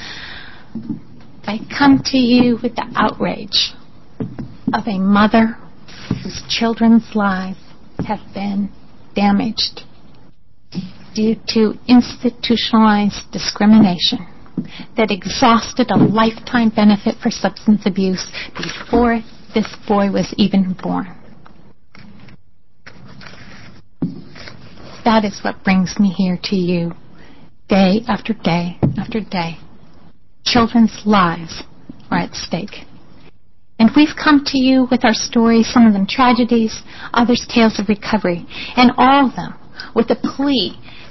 I come to you with the outrage of a mother whose children's lives have been damaged due to institutionalized discrimination that exhausted a lifetime benefit for substance abuse before this boy was even born. That is what brings me here to you day after day after day. Children's lives are at stake. And we've come to you with our stories, some of them tragedies, others tales of recovery, and all of them with a plea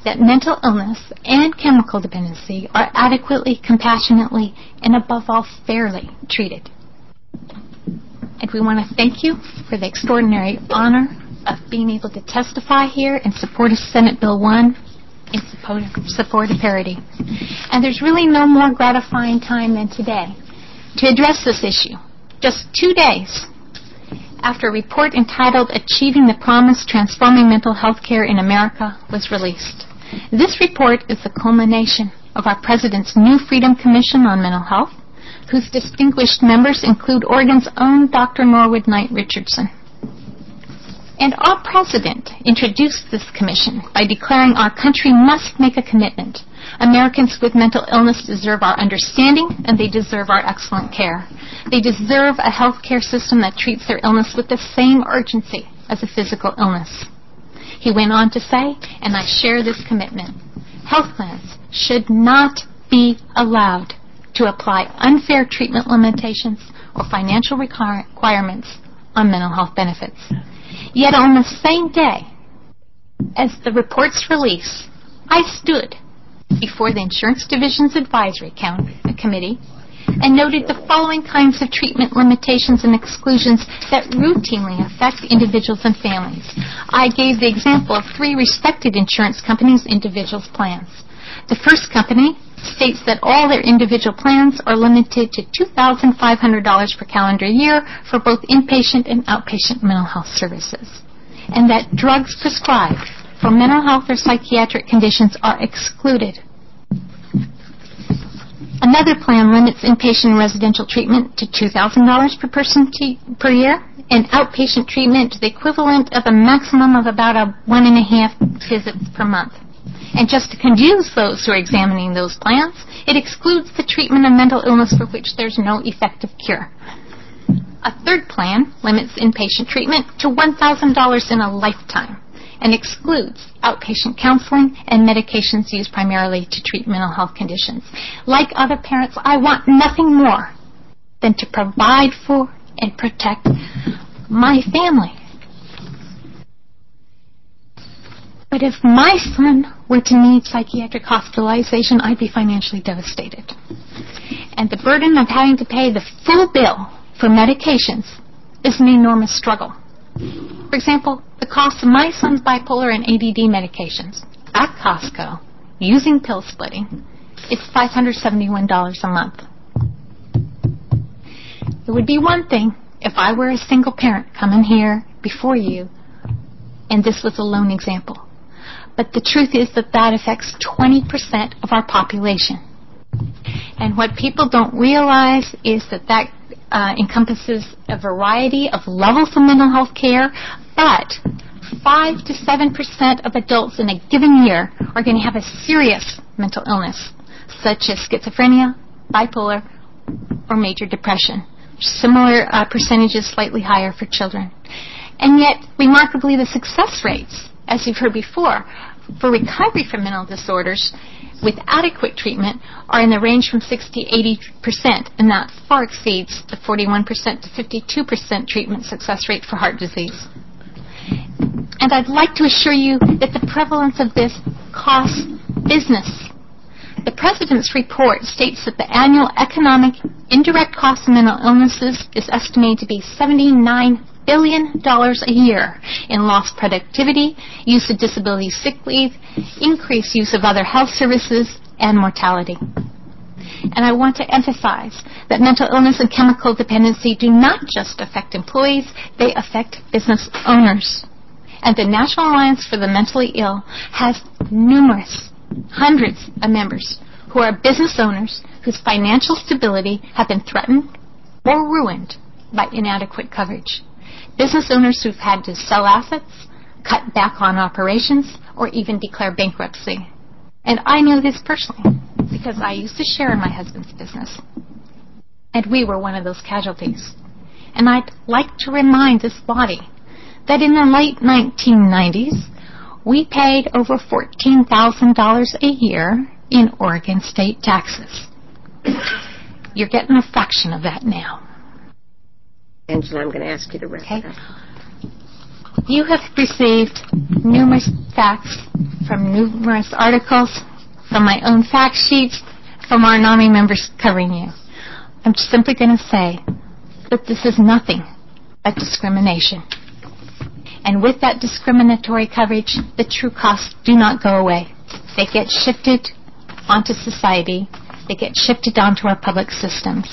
that mental illness and chemical dependency are adequately, compassionately, and above all, fairly treated. And we want to thank you for the extraordinary honor of being able to testify here in support of Senate Bill one in support of, support of parity. And there's really no more gratifying time than today to address this issue. Just two days after a report entitled Achieving the Promise, Transforming Mental Health Care in America was released. This report is the culmination of our President's new Freedom Commission on Mental Health, whose distinguished members include Oregon's own Doctor Norwood Knight Richardson. And our President introduced this commission by declaring our country must make a commitment. Americans with mental illness deserve our understanding, and they deserve our excellent care. They deserve a health care system that treats their illness with the same urgency as a physical illness. He went on to say, and I share this commitment, health plans should not be allowed to apply unfair treatment limitations or financial requirements on mental health benefits. Yet on the same day as the report's release, I stood before the Insurance Division's Advisory Committee and noted the following kinds of treatment limitations and exclusions that routinely affect individuals and families. I gave the example of three respected insurance companies' individuals' plans. The first company states that all their individual plans are limited to two thousand five hundred dollars per calendar year for both inpatient and outpatient mental health services, and that drugs prescribed for mental health or psychiatric conditions are excluded. Another plan limits inpatient and residential treatment to two thousand dollars per person t- per year, and outpatient treatment to the equivalent of a maximum of about a one and a half visits per month. And just to confuse those who are examining those plans, it excludes the treatment of mental illness for which there's no effective cure. A third plan limits inpatient treatment to one thousand dollars in a lifetime and excludes outpatient counseling and medications used primarily to treat mental health conditions. Like other parents, I want nothing more than to provide for and protect my family. But if my son were to need psychiatric hospitalization, I'd be financially devastated. And the burden of having to pay the full bill for medications is an enormous struggle. For example, the cost of my son's bipolar and A D D medications at Costco, using pill splitting, is five hundred seventy-one dollars a month. It would be one thing if I were a single parent coming here before you, and this was a lone example. But the truth is that that affects twenty percent of our population. And what people don't realize is that that uh, encompasses a variety of levels of mental health care, but five to seven percent of adults in a given year are going to have a serious mental illness, such as schizophrenia, bipolar, or major depression. Similar uh, percentages, slightly higher for children. And yet, remarkably, the success rates, as you've heard before, for recovery from mental disorders with adequate treatment are in the range from sixty to eighty percent, and that far exceeds the forty-one percent to fifty-two percent treatment success rate for heart disease. And I'd like to assure you that the prevalence of this costs business. The President's report states that the annual economic indirect cost of mental illnesses is estimated to be seventy-nine billion dollars a year in lost productivity, use of disability sick leave, increased use of other health services, and mortality. And I want to emphasize that mental illness and chemical dependency do not just affect employees, they affect business owners. And the National Alliance for the Mentally Ill has numerous, hundreds of members who are business owners whose financial stability have been threatened or ruined by inadequate coverage. Business owners who've had to sell assets, cut back on operations, or even declare bankruptcy. And I know this personally because I used to share in my husband's business. And we were one of those casualties. And I'd like to remind this body that in the late nineteen nineties, we paid over fourteen thousand dollars a year in Oregon state taxes. You're getting a fraction of that now. Angela, I'm going to ask you to wrap okay. it up. You have received numerous facts from numerous articles, from my own fact sheets, from our NAMI members covering you. I'm simply going to say that this is nothing but discrimination. And with that discriminatory coverage, the true costs do not go away. They get shifted onto society. They get shifted onto our public systems.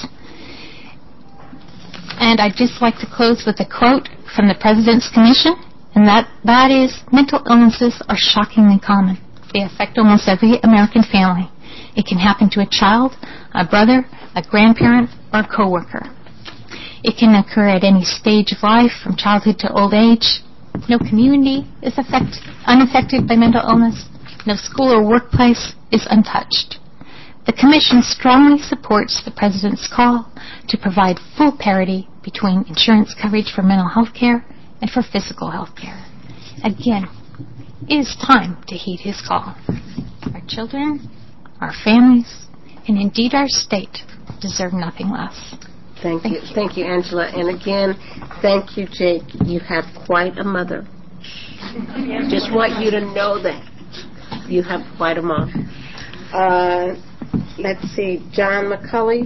And I'd just like to close with a quote from the President's Commission, and that, that is, mental illnesses are shockingly common. They affect almost every American family. It can happen to a child, a brother, a grandparent, or a coworker. It can occur at any stage of life, from childhood to old age. No community is affect, unaffected by mental illness. No school or workplace is untouched. The Commission strongly supports the President's call to provide full parity between insurance coverage for mental health care and for physical health care. Again, it is time to heed his call. Our children, our families, and indeed our state deserve nothing less. Thank, thank you. you. Thank you, Angela. And again, thank you, Jake. You have quite a mother. Just want you to know that. You have quite a mom. Uh, let's see, John McCulley,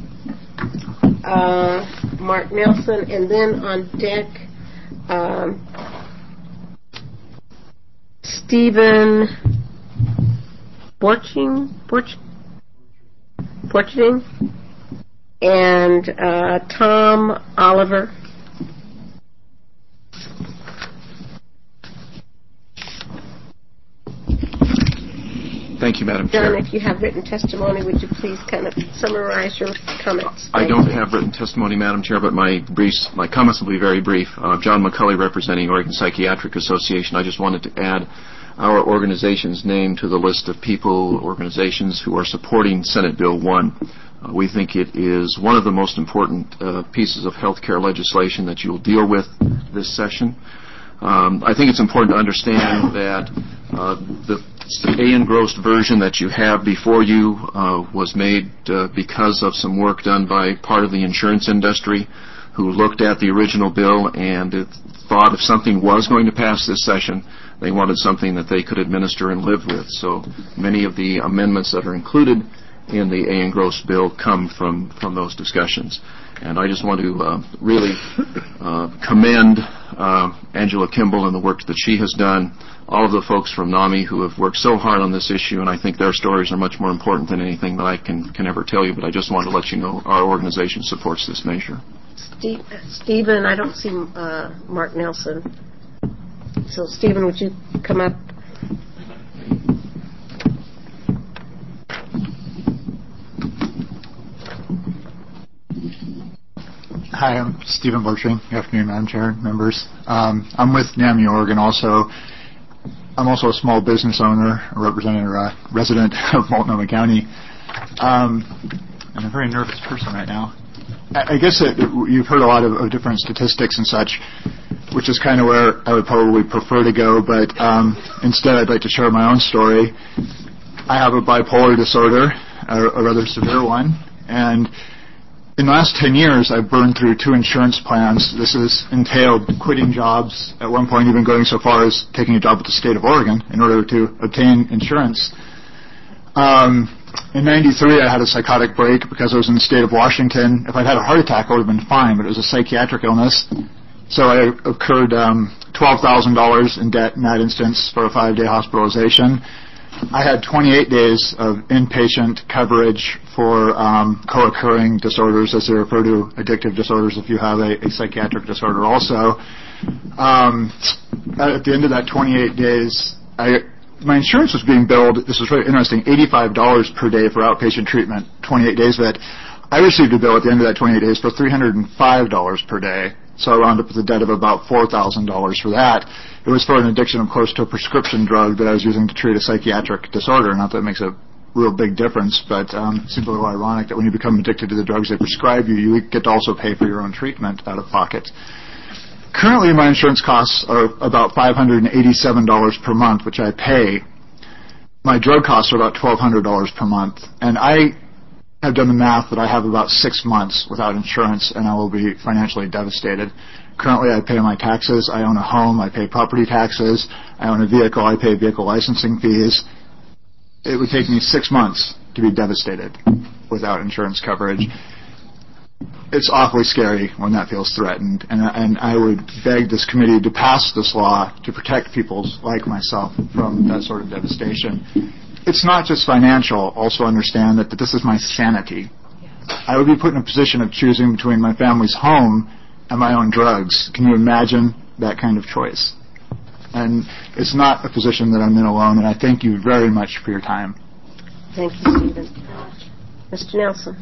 uh, Mark Nelson, and then on deck, um, Stephen Borching, Borch, Borching, and uh, Tom Oliver. Thank you, Madam John, Chair. if you have written testimony, would you please kind of summarize your comments? I Thank don't you. have written testimony, Madam Chair, but my briefs, my comments will be very brief. Uh, John McCulley, representing Oregon Psychiatric Association. I just wanted to add our organization's name to the list of people, organizations who are supporting Senate Bill one. Uh, we think it is one of the most important uh, pieces of health care legislation that you'll deal with this session. Um, I think it's important to understand that uh, the A engrossed version that you have before you uh, was made uh, because of some work done by part of the insurance industry who looked at the original bill and it thought if something was going to pass this session, they wanted something that they could administer and live with. So many of the amendments that are included in the A engrossed bill come from, from those discussions. And I just want to uh, really uh, commend uh, Angela Kimball and the work that she has done, all of the folks from NAMI who have worked so hard on this issue, and I think their stories are much more important than anything that I can, can ever tell you, but I just wanted to let you know our organization supports this measure. Steve, Stephen, I don't see uh, Mark Nelson. So, Stephen, would you come up? Hi, I'm Stephen Borching. Good afternoon, Madam Chair, members. Um, I'm with NAMI Oregon also. I'm also a small business owner, a representative, uh, resident of Multnomah County. Um, I'm a very nervous person right now. I, I guess that you've heard a lot of, of different statistics and such, which is kind of where I would probably prefer to go, but um, instead I'd like to share my own story. I have a bipolar disorder, a, a rather severe one, and in the last ten years, I've burned through two insurance plans. This has entailed quitting jobs, at one point even going so far as taking a job with the state of Oregon in order to obtain insurance. Um, in ninety-three, I had a psychotic break because I was in the state of Washington. If I'd had a heart attack, I would have been fine, but it was a psychiatric illness. So I incurred um, twelve thousand dollars in debt in that instance for a five-day hospitalization. I had twenty-eight days of inpatient coverage for um, co-occurring disorders, as they refer to addictive disorders if you have a, a psychiatric disorder also. Um, at the end of that twenty-eight days, I, my insurance was being billed, this was really interesting, eighty-five dollars per day for outpatient treatment, twenty-eight days of it. I received a bill at the end of that twenty-eight days for three hundred five dollars per day. So I wound up with a debt of about four thousand dollars for that. It was for an addiction of close to a prescription drug that I was using to treat a psychiatric disorder. Not that it makes a real big difference, but um, it seems a little ironic that when you become addicted to the drugs they prescribe you, you get to also pay for your own treatment out of pocket. Currently, my insurance costs are about five hundred eighty-seven dollars per month, which I pay. My drug costs are about twelve hundred dollars per month. And I have done the math that I have about six months without insurance and I will be financially devastated. Currently, I pay my taxes. I own a home. I pay property taxes. I own a vehicle. I pay vehicle licensing fees. It would take me six months to be devastated without insurance coverage. It's awfully scary when that feels threatened, and, and I would beg this committee to pass this law to protect people like myself from that sort of devastation. It's not just financial. Also understand that, that this is my sanity. I would be put in a position of choosing between my family's home and my own drugs. Can you imagine that kind of choice? And it's not a position that I'm in alone, and I thank you very much for your time. Thank you, Stephen. Mister Nelson.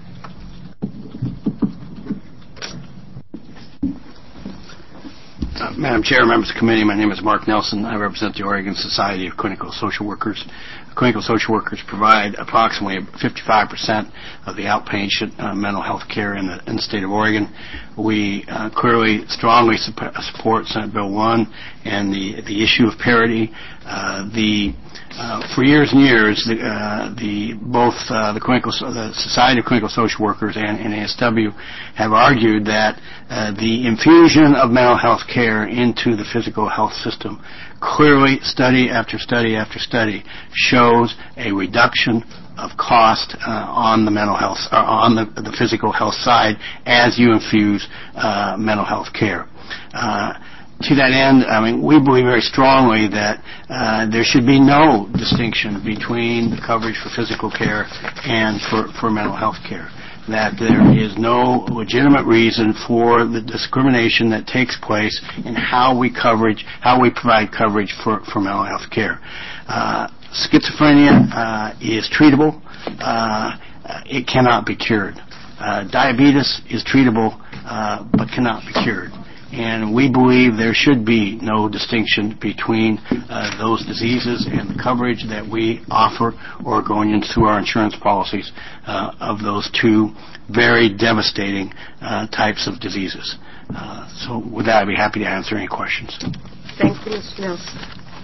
Uh, Madam Chair, members of the committee, my name is Mark Nelson. I represent the Oregon Society of Clinical Social Workers. Clinical social workers provide approximately fifty-five percent of the outpatient uh, mental health care in the, in the state of Oregon. We uh, clearly strongly support Senate Bill one and the the issue of parity. Uh, the uh, for years and years, the, uh, the both uh, the clinical the Society of Clinical Social Workers and, and A S W have argued that uh, the infusion of mental health care into the physical health system, clearly study after study after study shows a reduction of cost uh, on the mental health or on the, the physical health side as you infuse uh, mental health care. Uh, To that end, I mean, we believe very strongly that uh, there should be no distinction between the coverage for physical care and for, for mental health care. That there is no legitimate reason for the discrimination that takes place in how we coverage, how we provide coverage for, for mental health care. Uh, schizophrenia uh, is treatable. Uh, it cannot be cured. Uh, diabetes is treatable, uh, but cannot be cured. And we believe there should be no distinction between uh, those diseases and the coverage that we offer or going into our insurance policies uh, of those two very devastating uh, types of diseases. Uh, so with that, I'd be happy to answer any questions. Thank you, Mister Nelson.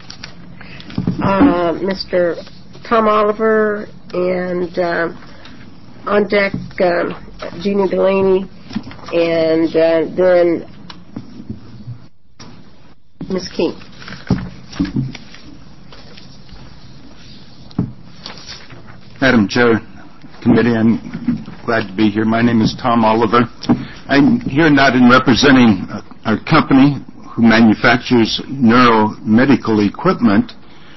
Uh, Mister Tom Oliver and uh, on deck uh, Jeannie Delaney and uh, then Miz King. Madam Chair, Committee, I'm glad to be here. My name is Tom Oliver. I'm here not in representing our company who manufactures neuromedical equipment,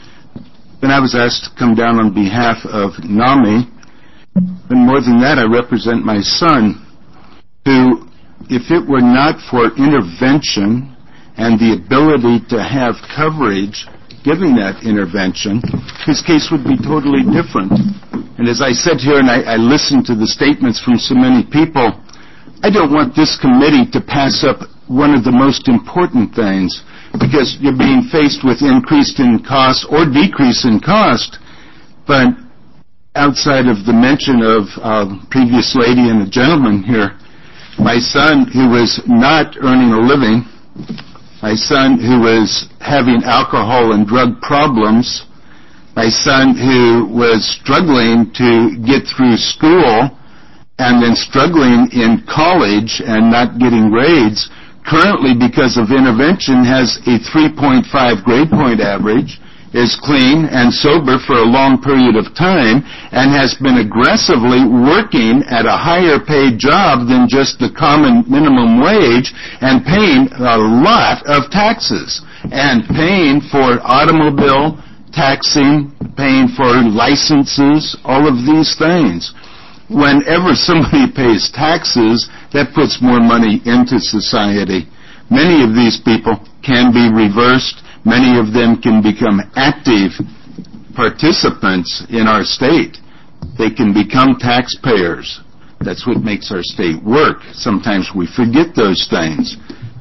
but I was asked to come down on behalf of NAMI. And more than that, I represent my son, who, if it were not for intervention and the ability to have coverage giving that intervention, his case would be totally different. And as I said here, and I, I listened to the statements from so many people, I don't want this committee to pass up one of the most important things, because you're being faced with increase in cost or decrease in cost. But outside of the mention of uh, previous lady and the gentleman here, my son, who was not earning a living, my son who was having alcohol and drug problems, my son who was struggling to get through school and then struggling in college and not getting grades, currently because of intervention has a three point five grade point average, is clean and sober for a long period of time, and has been aggressively working at a higher paid job than just the common minimum wage, and paying a lot of taxes, and paying for automobile taxing, paying for licenses, all of these things. Whenever somebody pays taxes, that puts more money into society. Many of these people can be reversed. Many of them can become active participants in our state. They can become taxpayers. That's what makes our state work. Sometimes we forget those things.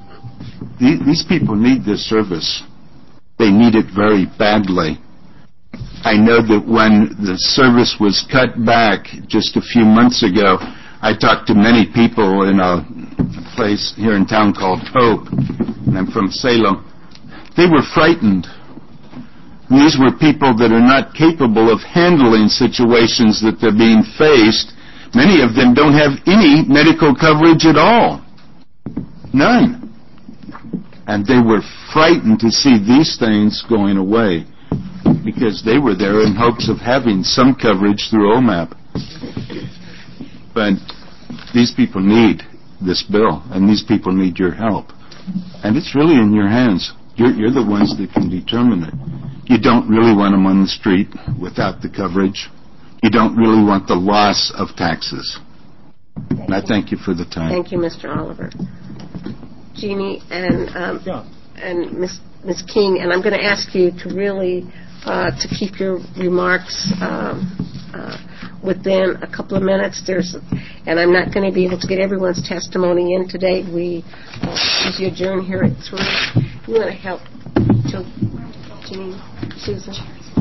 These people need this service. They need it very badly. I know that when the service was cut back just a few months ago, I talked to many people in a place here in town called Hope, and I'm from Salem. They were frightened. And these were people that are not capable of handling situations that they're being faced Many of them don't have any medical coverage at all. None. And they were frightened to see these things going away because they were there in hopes of having some coverage through O M A P. But these people need this bill, and these people need your help. And it's really in your hands. You're, you're the ones that can determine it. You don't really want them on the street without the coverage. You don't really want the loss of taxes. Thank and I thank you for the time. Thank you, Mister Oliver. Jeannie and um, yeah. and Miss Miss King, and I'm going to ask you to really uh, to keep your remarks um, uh, within a couple of minutes. There's, and I'm not going to be able to get everyone's testimony in today. We uh, usually adjourn here at three. You want to help, to Jeannie, Susan?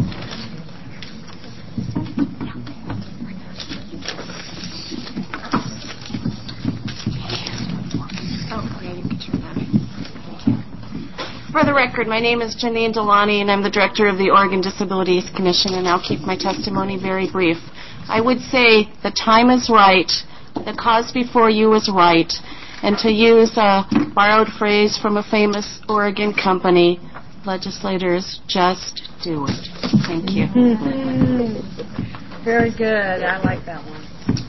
For the record, my name is Janine Delani, and I'm the director of the Oregon Disabilities Commission, and I'll keep my testimony very brief. I would say the time is right, the cause before you is right, and to use a borrowed phrase from a famous Oregon company, legislators, just do it. Thank you. Mm-hmm. Very good. I like that one.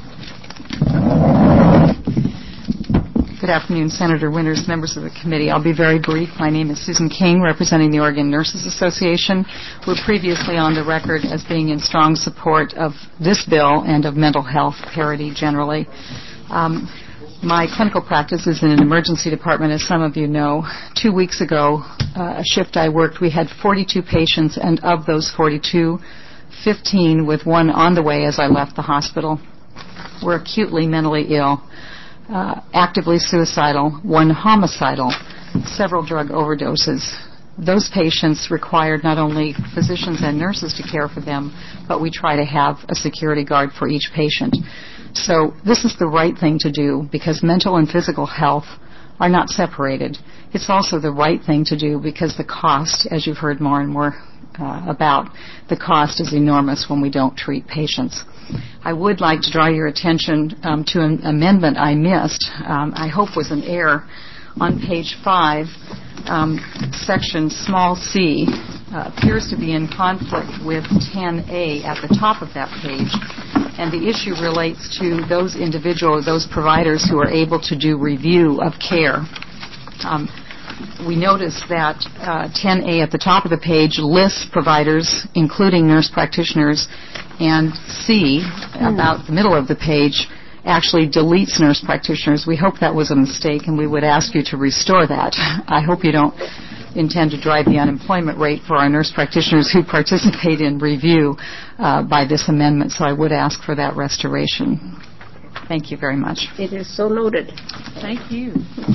Good afternoon, Senator Winters, members of the committee. I'll be very brief. My name is Susan King, representing the Oregon Nurses Association. We're previously on the record as being in strong support of this bill and of mental health parity generally. Um, my clinical practice is in an emergency department, as some of you know. Two weeks ago, uh, a shift I worked, we had forty-two patients, and of those forty-two, fifteen with one on the way as I left the hospital were acutely mentally ill. Uh, actively suicidal, one homicidal, several drug overdoses. Those patients required not only physicians and nurses to care for them, but we try to have a security guard for each patient. So this is the right thing to do because mental and physical health are not separated. It's also the right thing to do because the cost, as you've heard more and more uh, about, the cost is enormous when we don't treat patients. I would like to draw your attention um, to an amendment I missed, um, I hope was an error. On page five, um, section small c uh, appears to be in conflict with ten A at the top of that page, and the issue relates to those individuals, those providers who are able to do review of care. Um, we notice that uh, ten A at the top of the page lists providers, including nurse practitioners, and C, about the middle of the page, actually deletes nurse practitioners. We hope that was a mistake, and we would ask you to restore that. I hope you don't intend to drive the unemployment rate for our nurse practitioners who participate in review uh, by this amendment, so I would ask for that restoration. Thank you very much. It is so noted. Thank you.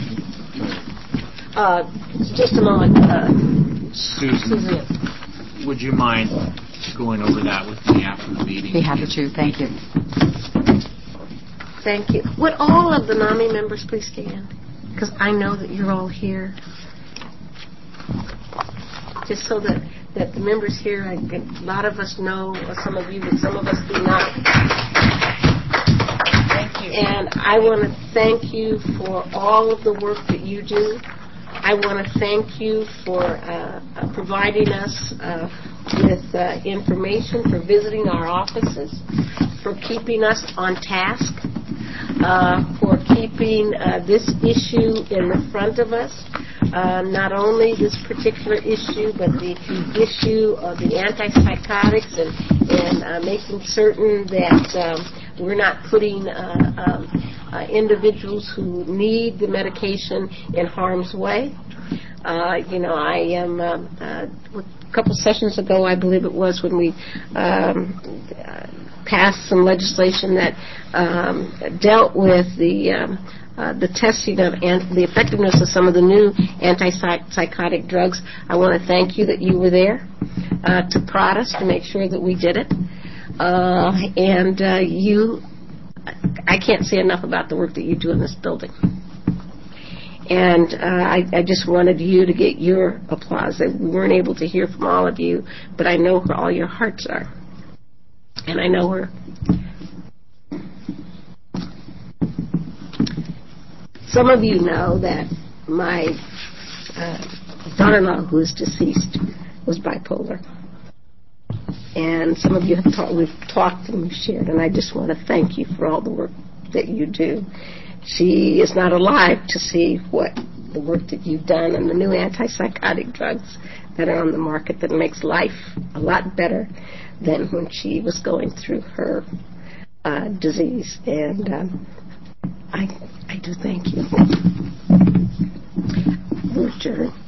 Uh, just a moment. Uh, Susan, Susan, would you mind going over that with me after the meeting? Be happy to. Thank you. Thank you. Would all of the NAMI members please stand? Because I know that you're all here. Just so that, that the members here, I, a lot of us know, or some of you, but some of us do not. Thank you. And I want to thank you for all of the work that you do. I want to thank you for uh, uh, providing us uh, with uh, information, for visiting our offices, for keeping us on task, uh, for keeping uh, this issue in the front of us. Uh, not only this particular issue, but the issue of the antipsychotics and, and uh, making certain that um, we're not putting uh, um, uh, individuals who need the medication in harm's way. Uh, you know, I am, um, uh, a couple sessions ago, I believe it was, when we um, uh, passed some legislation that um, dealt with the um, Uh, the testing of and the effectiveness of some of the new antipsychotic drugs. I want to thank you that you were there uh, to prod us to make sure that we did it. Uh, and uh, you, I can't say enough about the work that you do in this building. And uh, I, I just wanted you to get your applause. We weren't able to hear from all of you, but I know where all your hearts are. And I know where some of you know that my uh, daughter-in-law, who is deceased, was bipolar. And some of you have talked, we've talked and we've shared, and I just want to thank you for all the work that you do. She is not alive to see what the work that you've done and the new antipsychotic drugs that are on the market that makes life a lot better than when she was going through her uh, disease. And um, I, I do thank you. We're adjourned.